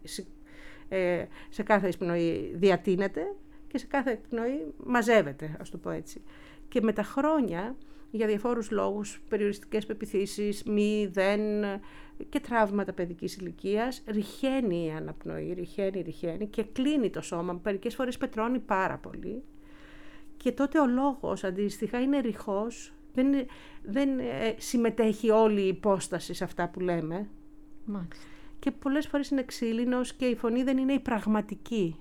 σε κάθε εισπνοή διατείνεται και σε κάθε εκπνοή μαζεύεται, ας το πω έτσι. Και με τα χρόνια, για διαφόρους λόγους, περιοριστικές πεποιθήσεις, μη, δεν και τραύματα παιδικής ηλικίας, ρηχαίνει η αναπνοή, ρηχαίνει και κλείνει το σώμα. Μερικές φορές πετρώνει πάρα πολύ. Και τότε ο λόγος αντίστοιχα είναι ρηχός, δεν συμμετέχει όλη η υπόσταση σε αυτά που λέμε. Μάλιστα. Και πολλές φορές είναι ξύλινος και η φωνή δεν είναι η πραγματική.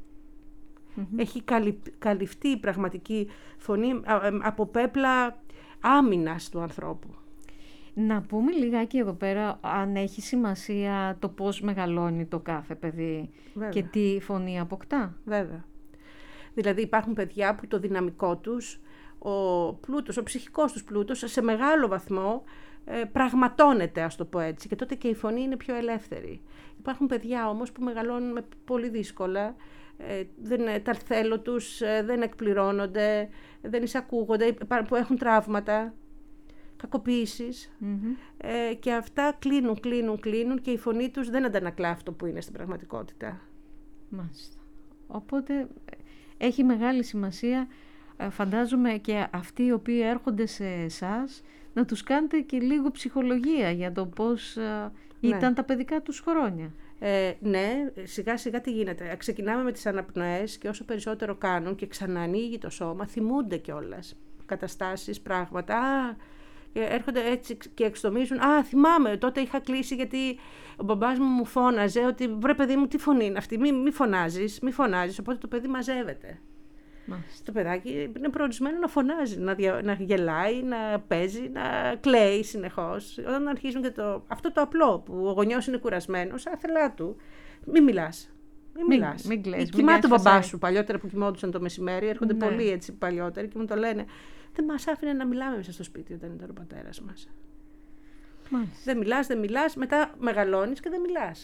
Έχει καλυφθεί η πραγματική φωνή από πέπλα άμυνας του ανθρώπου. Να πούμε λιγάκι εδώ πέρα αν έχει σημασία το πώς μεγαλώνει το κάθε παιδί. Βέβαια. Και τι φωνή αποκτά. Βέβαια. Δηλαδή υπάρχουν παιδιά που το δυναμικό τους, ο πλούτος, ο ψυχικός τους πλούτος σε μεγάλο βαθμό πραγματώνεται, ας το πω έτσι, και τότε και η φωνή είναι πιο ελεύθερη. Υπάρχουν παιδιά όμως που μεγαλώνουν πολύ δύσκολα, τα θέλω τους δεν εκπληρώνονται, δεν εισακούγονται, που έχουν τραύματα, κακοποίησεις, και αυτά κλείνουν και η φωνή τους δεν αντανακλά αυτό που είναι στην πραγματικότητα. Μάλιστα. Οπότε έχει μεγάλη σημασία, φαντάζομαι, και αυτοί οι οποίοι έρχονται σε εσάς να τους κάνετε και λίγο ψυχολογία για το πώς ήταν τα παιδικά τους χρόνια. Ναι, σιγά σιγά τι γίνεται. Ξεκινάμε με τις αναπνοές και όσο περισσότερο κάνουν και ξανανοίγει το σώμα, θυμούνται κιόλας καταστάσεις, πράγματα. Έρχονται έτσι και εξτομίζουν. Θυμάμαι, τότε είχα κλείσει γιατί ο μπαμπάς μου φώναζε ότι βρε παιδί μου, τι φωνή είναι αυτή, μη φωνάζεις, οπότε το παιδί μαζεύεται. Μάλιστα. Το παιδάκι είναι προορισμένο να φωνάζει, να γελάει, να παίζει, να κλαίει συνεχώς. Όταν αρχίζουν και αυτό το απλό που ο γονιός είναι κουρασμένος, άθελά του, μη μιλάς. Μην κλαις. Κοιμάται ο μπαμπάς σου παλιότερα που κοιμόντουσαν το μεσημέρι, έρχονται πολλοί έτσι παλιότεροι και μου το λένε. Δεν μας άφηνε να μιλάμε μέσα στο σπίτι όταν ήταν ο πατέρας μας. Μάλιστα. Δεν μιλάς, μετά μεγαλώνεις και δεν μιλάς.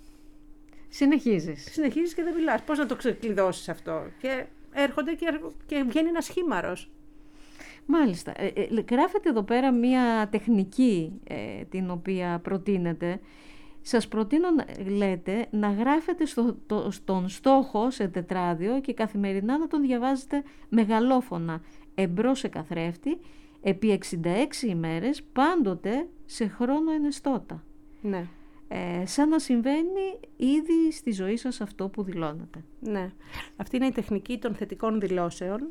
Συνεχίζεις και δεν μιλάς. Πώς να το ξεκλειδώσεις αυτό? Και έρχονται και βγαίνει ένας χήμαρος. Μάλιστα. Γράφετε εδώ πέρα μία τεχνική την οποία προτείνετε. Σας προτείνω, λέτε, να γράφετε στον στόχο σε τετράδιο και καθημερινά να τον διαβάζετε μεγαλόφωνα εμπρός σε καθρέφτη επί 66 ημέρες, πάντοτε σε χρόνο ενεστώτα. Ναι. Σαν να συμβαίνει ήδη στη ζωή σας αυτό που δηλώνετε. Ναι. Αυτή είναι η τεχνική των θετικών δηλώσεων.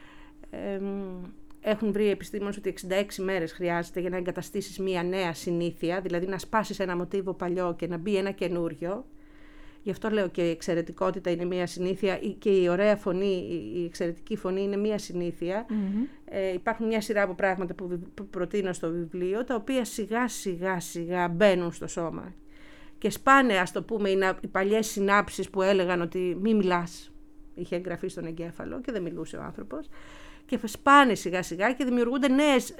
Έχουν βρει οι επιστήμονες ότι 66 μέρες χρειάζεται για να εγκαταστήσεις μία νέα συνήθεια, δηλαδή να σπάσεις ένα μοτίβο παλιό και να μπει ένα καινούριο. Γι' αυτό λέω και η εξαιρετικότητα είναι μία συνήθεια και η ωραία φωνή, η εξαιρετική φωνή είναι μία συνήθεια. Υπάρχουν μια σειρά από πράγματα που προτείνω στο βιβλίο, τα οποία σιγά μπαίνουν στο σώμα. Και σπάνε, ας το πούμε, οι παλιές συνάψεις που έλεγαν ότι μη μιλάς. Είχε εγγραφεί στον εγκέφαλο και δεν μιλούσε ο άνθρωπος. Και σπάνε σιγά και δημιουργούνται νέες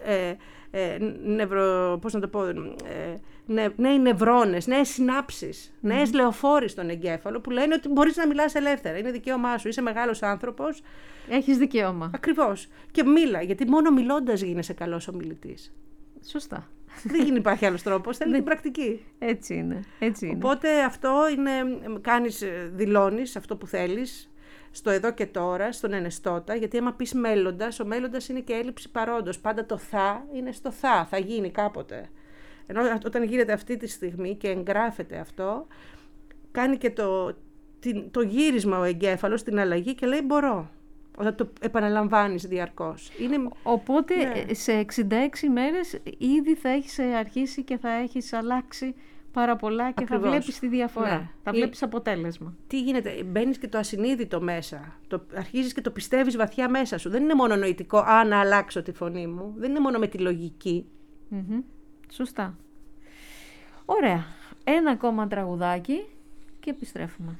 νέοι νευρώνες, νέες συνάψεις, νέες λεωφόροι στον εγκέφαλο που λένε ότι μπορείς να μιλάς ελεύθερα. Είναι δικαίωμά σου, είσαι μεγάλος άνθρωπος. Έχεις δικαίωμα. Ακριβώς. Και μίλα, γιατί μόνο μιλώντας γίνεσαι καλός ομιλητής. Σωστά. Δεν υπάρχει άλλος τρόπος, θέλει την πρακτική. Έτσι είναι. Οπότε αυτό είναι, δηλώνεις αυτό που θέλεις, στο εδώ και τώρα, στον ενεστώτα, γιατί άμα πεις μέλλοντας, ο μέλλοντας είναι και έλλειψη παρόντος. Πάντα το θα είναι στο θα γίνει κάποτε. Ενώ όταν γίνεται αυτή τη στιγμή και εγγράφεται αυτό, κάνει και το γύρισμα ο εγκέφαλος, την αλλαγή και λέει μπορώ. Όταν το επαναλαμβάνεις διαρκώς. Οπότε σε 66 μέρες ήδη θα έχεις αρχίσει και θα έχεις αλλάξει πάρα πολλά και Ακριβώς. θα βλέπεις τη διαφορά. Ναι. Θα βλέπεις αποτέλεσμα. Τι γίνεται, μπαίνεις και το ασυνείδητο μέσα. Αρχίζεις και το πιστεύεις βαθιά μέσα σου. Δεν είναι μόνο νοητικό, να αλλάξω τη φωνή μου. Δεν είναι μόνο με τη λογική. Σωστά. Ωραία. Ένα ακόμα τραγουδάκι και επιστρέφουμε.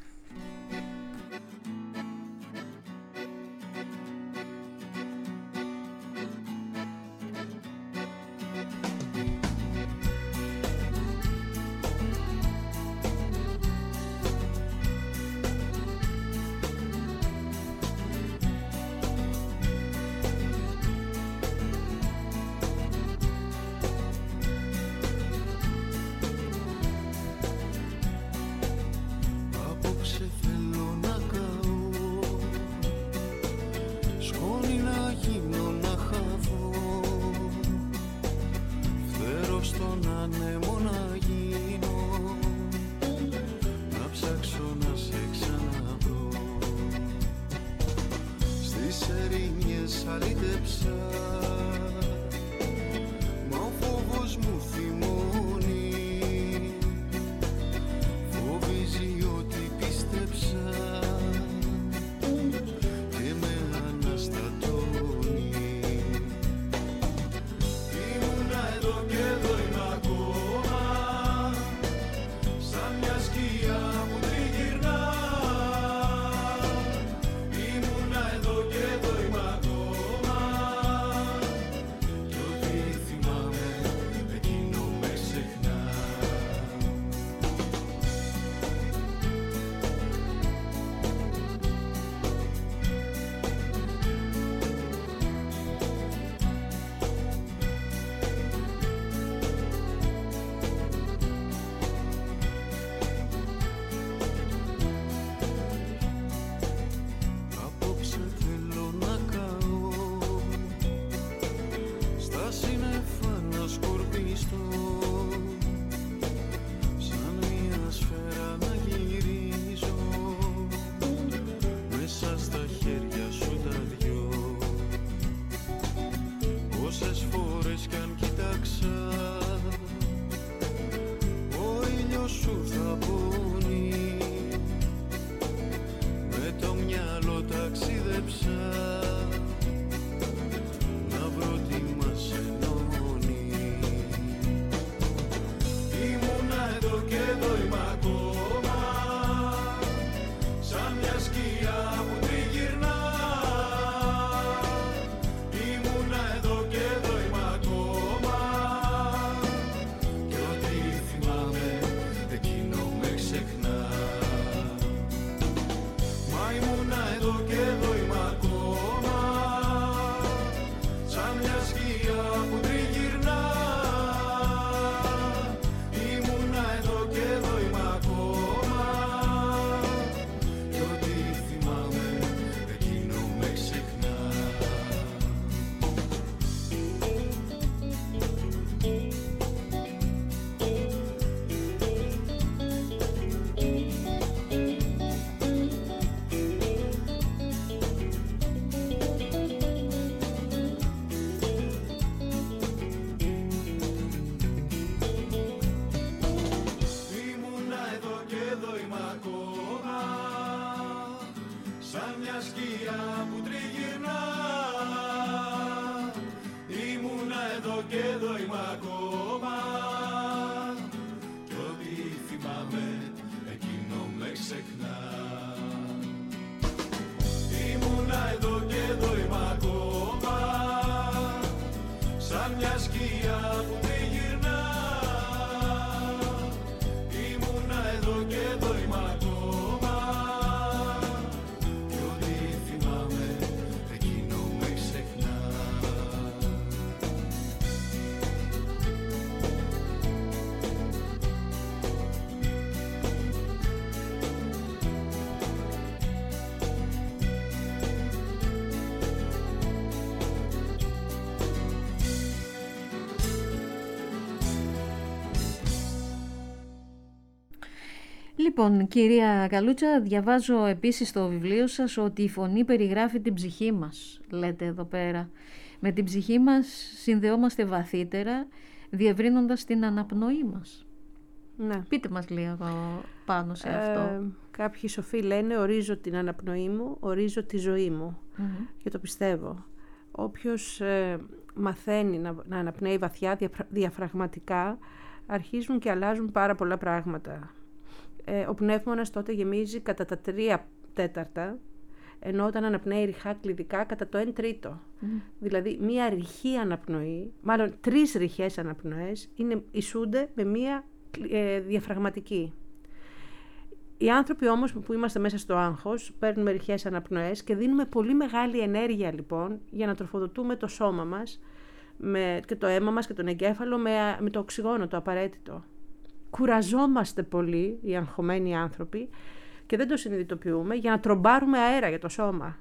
Λοιπόν, κυρία Καλούτσα, διαβάζω επίσης στο βιβλίο σας ότι η φωνή περιγράφει την ψυχή μας, λέτε εδώ πέρα. Με την ψυχή μας συνδεόμαστε βαθύτερα, διευρύνοντας την αναπνοή μας. Ναι. Πείτε μας λίγο πάνω σε αυτό. Κάποιοι σοφοί λένε ορίζω την αναπνοή μου, ορίζω τη ζωή μου. Και το πιστεύω. Όποιος μαθαίνει να αναπνέει βαθιά, διαφραγματικά, αρχίζουν και αλλάζουν πάρα πολλά πράγματα. Ο πνεύμονας τότε γεμίζει κατά τα 3/4, ενώ όταν αναπνέει ρηχά κλειδικά κατά το 1/3. Δηλαδή μία ρηχή αναπνοή, μάλλον 3 ρηχές αναπνοές ισούνται με μία διαφραγματική. Οι άνθρωποι όμως που είμαστε μέσα στο άγχος παίρνουμε ρηχές αναπνοές και δίνουμε πολύ μεγάλη ενέργεια λοιπόν για να τροφοδοτούμε το σώμα μας και το αίμα μας και τον εγκέφαλο με το οξυγόνο, το απαραίτητο. Κουραζόμαστε πολύ οι αγχωμένοι άνθρωποι και δεν το συνειδητοποιούμε για να τρομπάρουμε αέρα για το σώμα.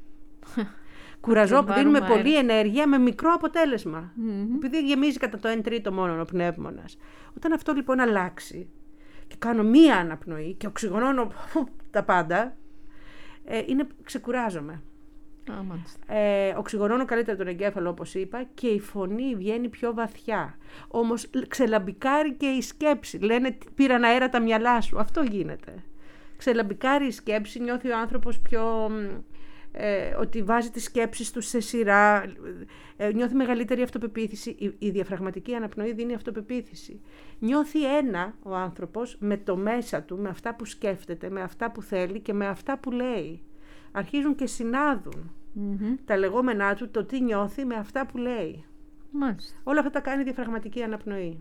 Δίνουμε πολλή ενέργεια με μικρό αποτέλεσμα. Επειδή γεμίζει κατά το 1/3 μόνο ο πνεύμονας. Όταν αυτό λοιπόν αλλάξει και κάνω μία αναπνοή και οξυγονώνω τα πάντα, ξεκουράζομαι. Οξυγονώνω καλύτερα τον εγκέφαλο, όπως είπα, και η φωνή βγαίνει πιο βαθιά. Όμως ξελαμπικάρει και η σκέψη. Λένε πήραν αέρα τα μυαλά σου. Αυτό γίνεται. Ξελαμπικάρει η σκέψη, νιώθει ο άνθρωπος πιο... ότι βάζει τις σκέψεις του σε σειρά, νιώθει μεγαλύτερη αυτοπεποίθηση. Η διαφραγματική αναπνοή δίνει αυτοπεποίθηση. Νιώθει ένα ο άνθρωπος με το μέσα του, με αυτά που σκέφτεται, με αυτά που θέλει και με αυτά που λέει. Αρχίζουν και συνάδουν τα λεγόμενά του, το τι νιώθει με αυτά που λέει. Μάλιστα. Όλα αυτά τα κάνει η διαφραγματική αναπνοή.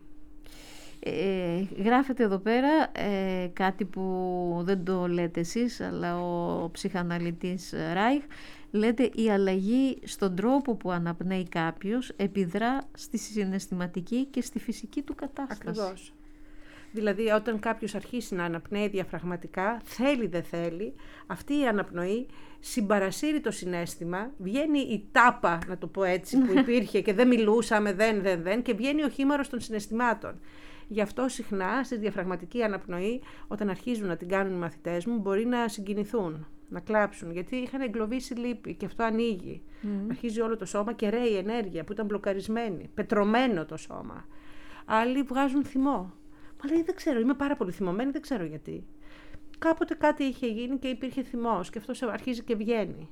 Γράφετε εδώ πέρα κάτι που δεν το λέτε εσείς, αλλά ο ψυχαναλυτής Ράιχ, λέτε η αλλαγή στον τρόπο που αναπνέει κάποιος επιδρά στη συναισθηματική και στη φυσική του κατάσταση. Ακριβώς. Δηλαδή όταν κάποιος αρχίσει να αναπνέει διαφραγματικά, θέλει δεν θέλει, αυτή η αναπνοή συμπαρασύρει το συναίσθημα, βγαίνει η τάπα, να το πω έτσι, που υπήρχε και δεν μιλούσαμε, δεν, και βγαίνει ο χήμαρος των συναισθημάτων. Γι' αυτό συχνά στη διαφραγματική αναπνοή, όταν αρχίζουν να την κάνουν οι μαθητές μου, μπορεί να συγκινηθούν, να κλάψουν, γιατί είχαν εγκλωβίσει λύπη και αυτό ανοίγει. Αρχίζει όλο το σώμα και ρέει ενέργεια που ήταν μπλοκαρισμένη, πετρωμένο το σώμα. Άλλοι βγάζουν θυμό. Μα λέει δεν ξέρω, είμαι πάρα πολύ θυμωμένη, δεν ξέρω γιατί. Κάποτε κάτι είχε γίνει και υπήρχε θυμός και αυτό αρχίζει και βγαίνει.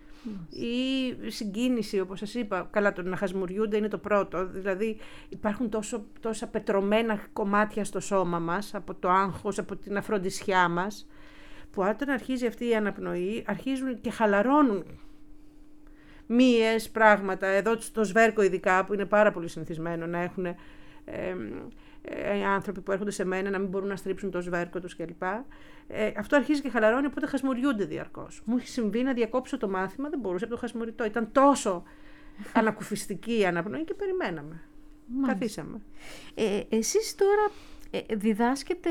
Η συγκίνηση, όπως σας είπα, καλά το να χασμουριούνται είναι το πρώτο, δηλαδή υπάρχουν τόσα πετρωμένα κομμάτια στο σώμα μας, από το άγχος, από την αφροντισιά μας, που όταν αρχίζει αυτή η αναπνοή, αρχίζουν και χαλαρώνουν μύες, πράγματα, εδώ στο σβέρκο ειδικά, που είναι πάρα πολύ συνηθισμένο να έχουν άνθρωποι που έρχονται σε μένα να μην μπορούν να στρίψουν το σβέρκο τους κλπ. Αυτό αρχίζει και χαλαρώνει, οπότε χασμουριούνται διαρκώς. Μου έχει συμβεί να διακόψω το μάθημα, δεν μπορούσα από το χασμουριτό. Ήταν τόσο ανακουφιστική η αναπνοή και περιμέναμε. Καθίσαμε. Εσείς τώρα διδάσκετε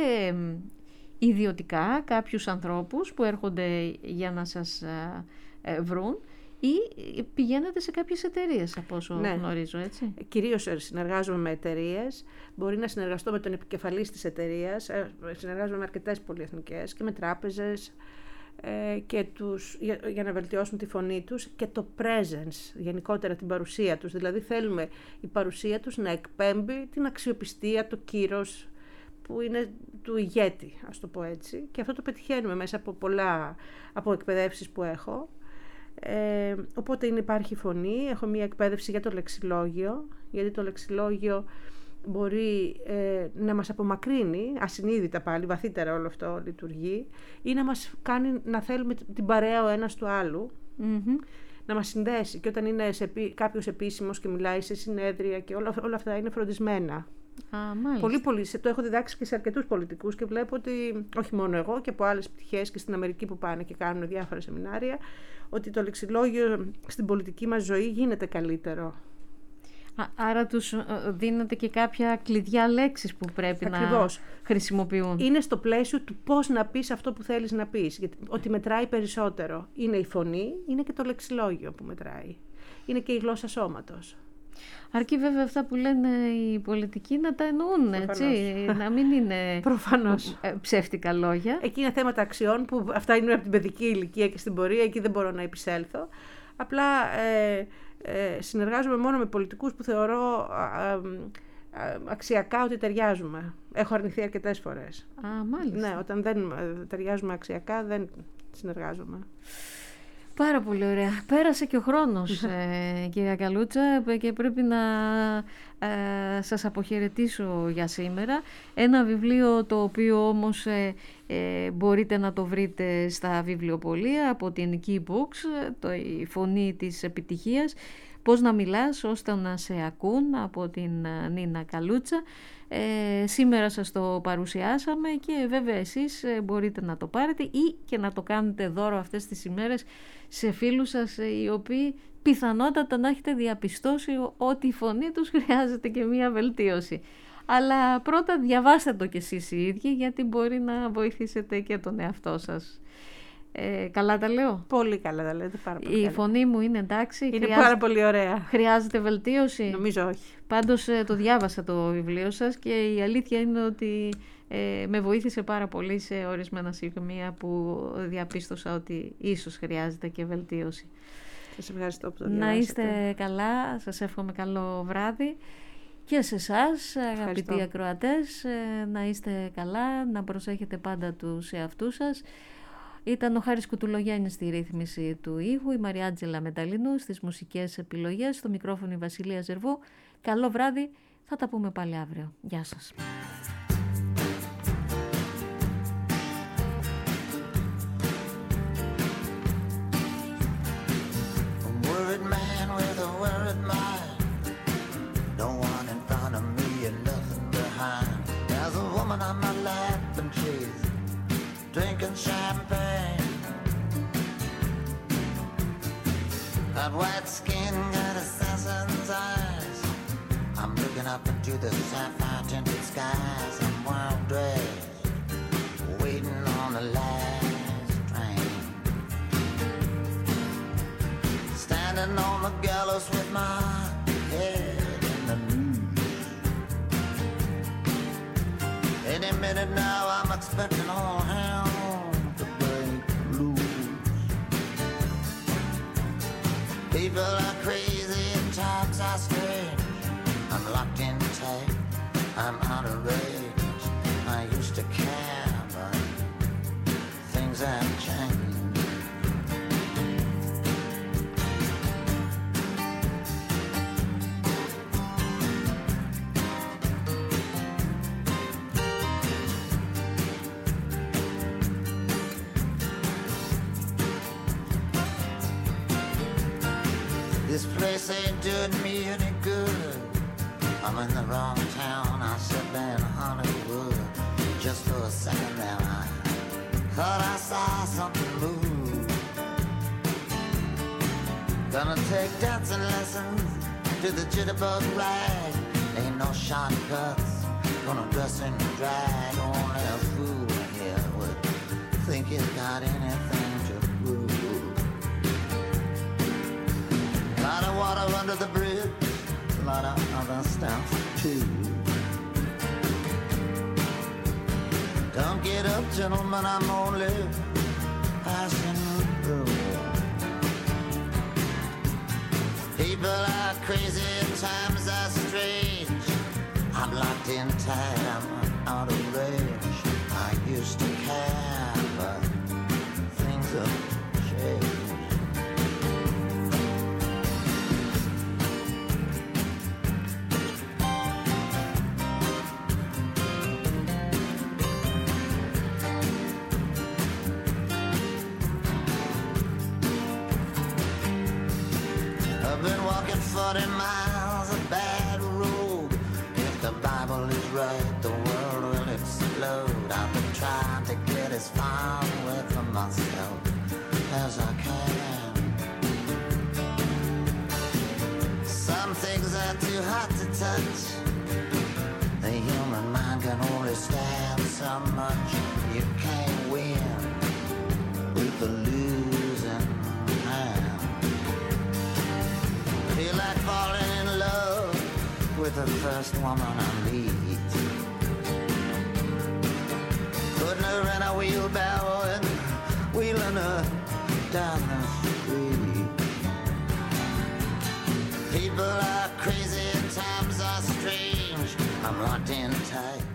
ιδιωτικά κάποιους ανθρώπους που έρχονται για να σας βρουν ή πηγαίνετε σε κάποιες εταιρείες, από όσο γνωρίζω, έτσι? Κυρίως συνεργάζομαι με εταιρείες. Μπορεί να συνεργαστώ με τον επικεφαλής της εταιρείας. Συνεργάζομαι με αρκετές πολυεθνικές και με τράπεζες και για να βελτιώσουν τη φωνή τους και το presence, γενικότερα την παρουσία τους. Δηλαδή θέλουμε η παρουσία τους να εκπέμπει την αξιοπιστία, το κύρος που είναι του ηγέτη, ας το πω έτσι. Και αυτό το πετυχαίνουμε μέσα από εκπαιδεύσεις που έχω. Οπότε υπάρχει φωνή, έχω μία εκπαίδευση για το λεξιλόγιο, γιατί το λεξιλόγιο μπορεί να μας απομακρύνει, ασυνείδητα πάλι, βαθύτερα όλο αυτό λειτουργεί, ή να μας κάνει να θέλουμε την παρέα ο ένας του άλλου, να μας συνδέσει. Και όταν είναι κάποιος επίσημος και μιλάει σε συνέδρια και όλα αυτά είναι φροντισμένα. Πολύ, το έχω διδάξει και σε αρκετούς πολιτικούς και βλέπω ότι, όχι μόνο εγώ και από άλλες πτυχές και στην Αμερική που πάνε και κάνουν διάφορα σεμινάρια, ότι το λεξιλόγιο στην πολιτική μας ζωή γίνεται καλύτερο. Άρα τους δίνετε και κάποια κλειδιά λέξεις που πρέπει να χρησιμοποιούν. Είναι στο πλαίσιο του πώς να πεις αυτό που θέλεις να πεις. Γιατί ότι μετράει περισσότερο είναι η φωνή, είναι και το λεξιλόγιο που μετράει. Είναι και η γλώσσα σώματος. Αρκεί βέβαια αυτά που λένε οι πολιτικοί να τα εννοούν, έτσι, να μην είναι προφανώς ψεύτικα λόγια. Εκεί είναι θέματα αξιών που αυτά είναι από την παιδική ηλικία και στην πορεία, εκεί δεν μπορώ να επισέλθω. Απλά συνεργάζομαι μόνο με πολιτικούς που θεωρώ αξιακά ότι ταιριάζουμε. Έχω αρνηθεί αρκετές φορές. Μάλιστα. Ναι, όταν δεν ταιριάζουμε αξιακά δεν συνεργάζομαι. Πάρα πολύ ωραία. Πέρασε και ο χρόνος, κυρία Καλούτσα, και πρέπει να σας αποχαιρετήσω για σήμερα. Ένα βιβλίο το οποίο όμως μπορείτε να το βρείτε στα βιβλιοπωλεία από την Key Books, η φωνή της επιτυχίας, πώς να μιλάς ώστε να σε ακούν, από την Νίνα Καλούτσα. Σήμερα σας το παρουσιάσαμε και βέβαια εσείς μπορείτε να το πάρετε ή και να το κάνετε δώρο αυτές τις ημέρες σε φίλους σας, οι οποίοι πιθανότατα να έχετε διαπιστώσει ότι η φωνή τους χρειάζεται και μία βελτίωση. Αλλά πρώτα διαβάστε το κι εσείς οι ίδιοι, γιατί μπορεί να βοηθήσετε και τον εαυτό σας. Καλά τα λέω? Πολύ καλά τα λέτε, πάρα πολύ. Η φωνή μου είναι εντάξει? Είναι πάρα πολύ ωραία. Χρειάζεται βελτίωση? Νομίζω όχι. Πάντως το διάβασα το βιβλίο σας και η αλήθεια είναι ότι με βοήθησε πάρα πολύ σε ορισμένα σημεία που διαπίστωσα ότι ίσως χρειάζεται και βελτίωση. Σας ευχαριστώ που το Να διαβάσατε. είστε καλά, σας εύχομαι καλό βράδυ. Και σε εσάς, αγαπητοί ακροατές, να είστε καλά, να προσέχετε πάντα τους εαυτούς σας. Ήταν ο Χάρης Κουτουλογιάννης στη ρύθμιση του ήχου, η Μαριάτζελα Μεταλίνου στις μουσικές επιλογές, στο μικρόφωνο η Βασιλεία Ζερβού. Καλό βράδυ, θα τα πούμε πάλι αύριο. Γεια σας. Drinking champagne, that white skin got assassin's eyes. I'm looking up into the sapphire tinted skies. I'm well dressed, waiting on the last train. Standing on the gallows with my head in the noose. Any minute now I'm expecting all hell to break loose. People are crazy and talks are strange. I'm locked in tight, I'm out of range. I used to care, but things have changed. This place ain't doing me any good. I'm in the wrong town, I said there in Hollywood. Just for a second there I thought I saw something move. Gonna take dancing lessons to the jitterbug rag. Ain't no shortcuts, gonna dress in drag. Only a fool here would think he's got anything to prove. Lot of water under the bridge, a lot of other stuff too. Don't get up, gentlemen, I'm only passing through. People are crazy and times are strange. I'm locked in tight, I'm out of range. I used to care, but things have changed. I've been walking 40 miles of bad road. If the Bible is right, the world will explode. I've been trying to get as far away from myself as I can. Some things are too hot to touch. The human mind can only stand so much. You can't win with the losing hand. Feel like falling in love with the first woman I meet. Putting her in a wheelbarrow and wheeling her down the street. People are crazy and times are strange. I'm locked in tight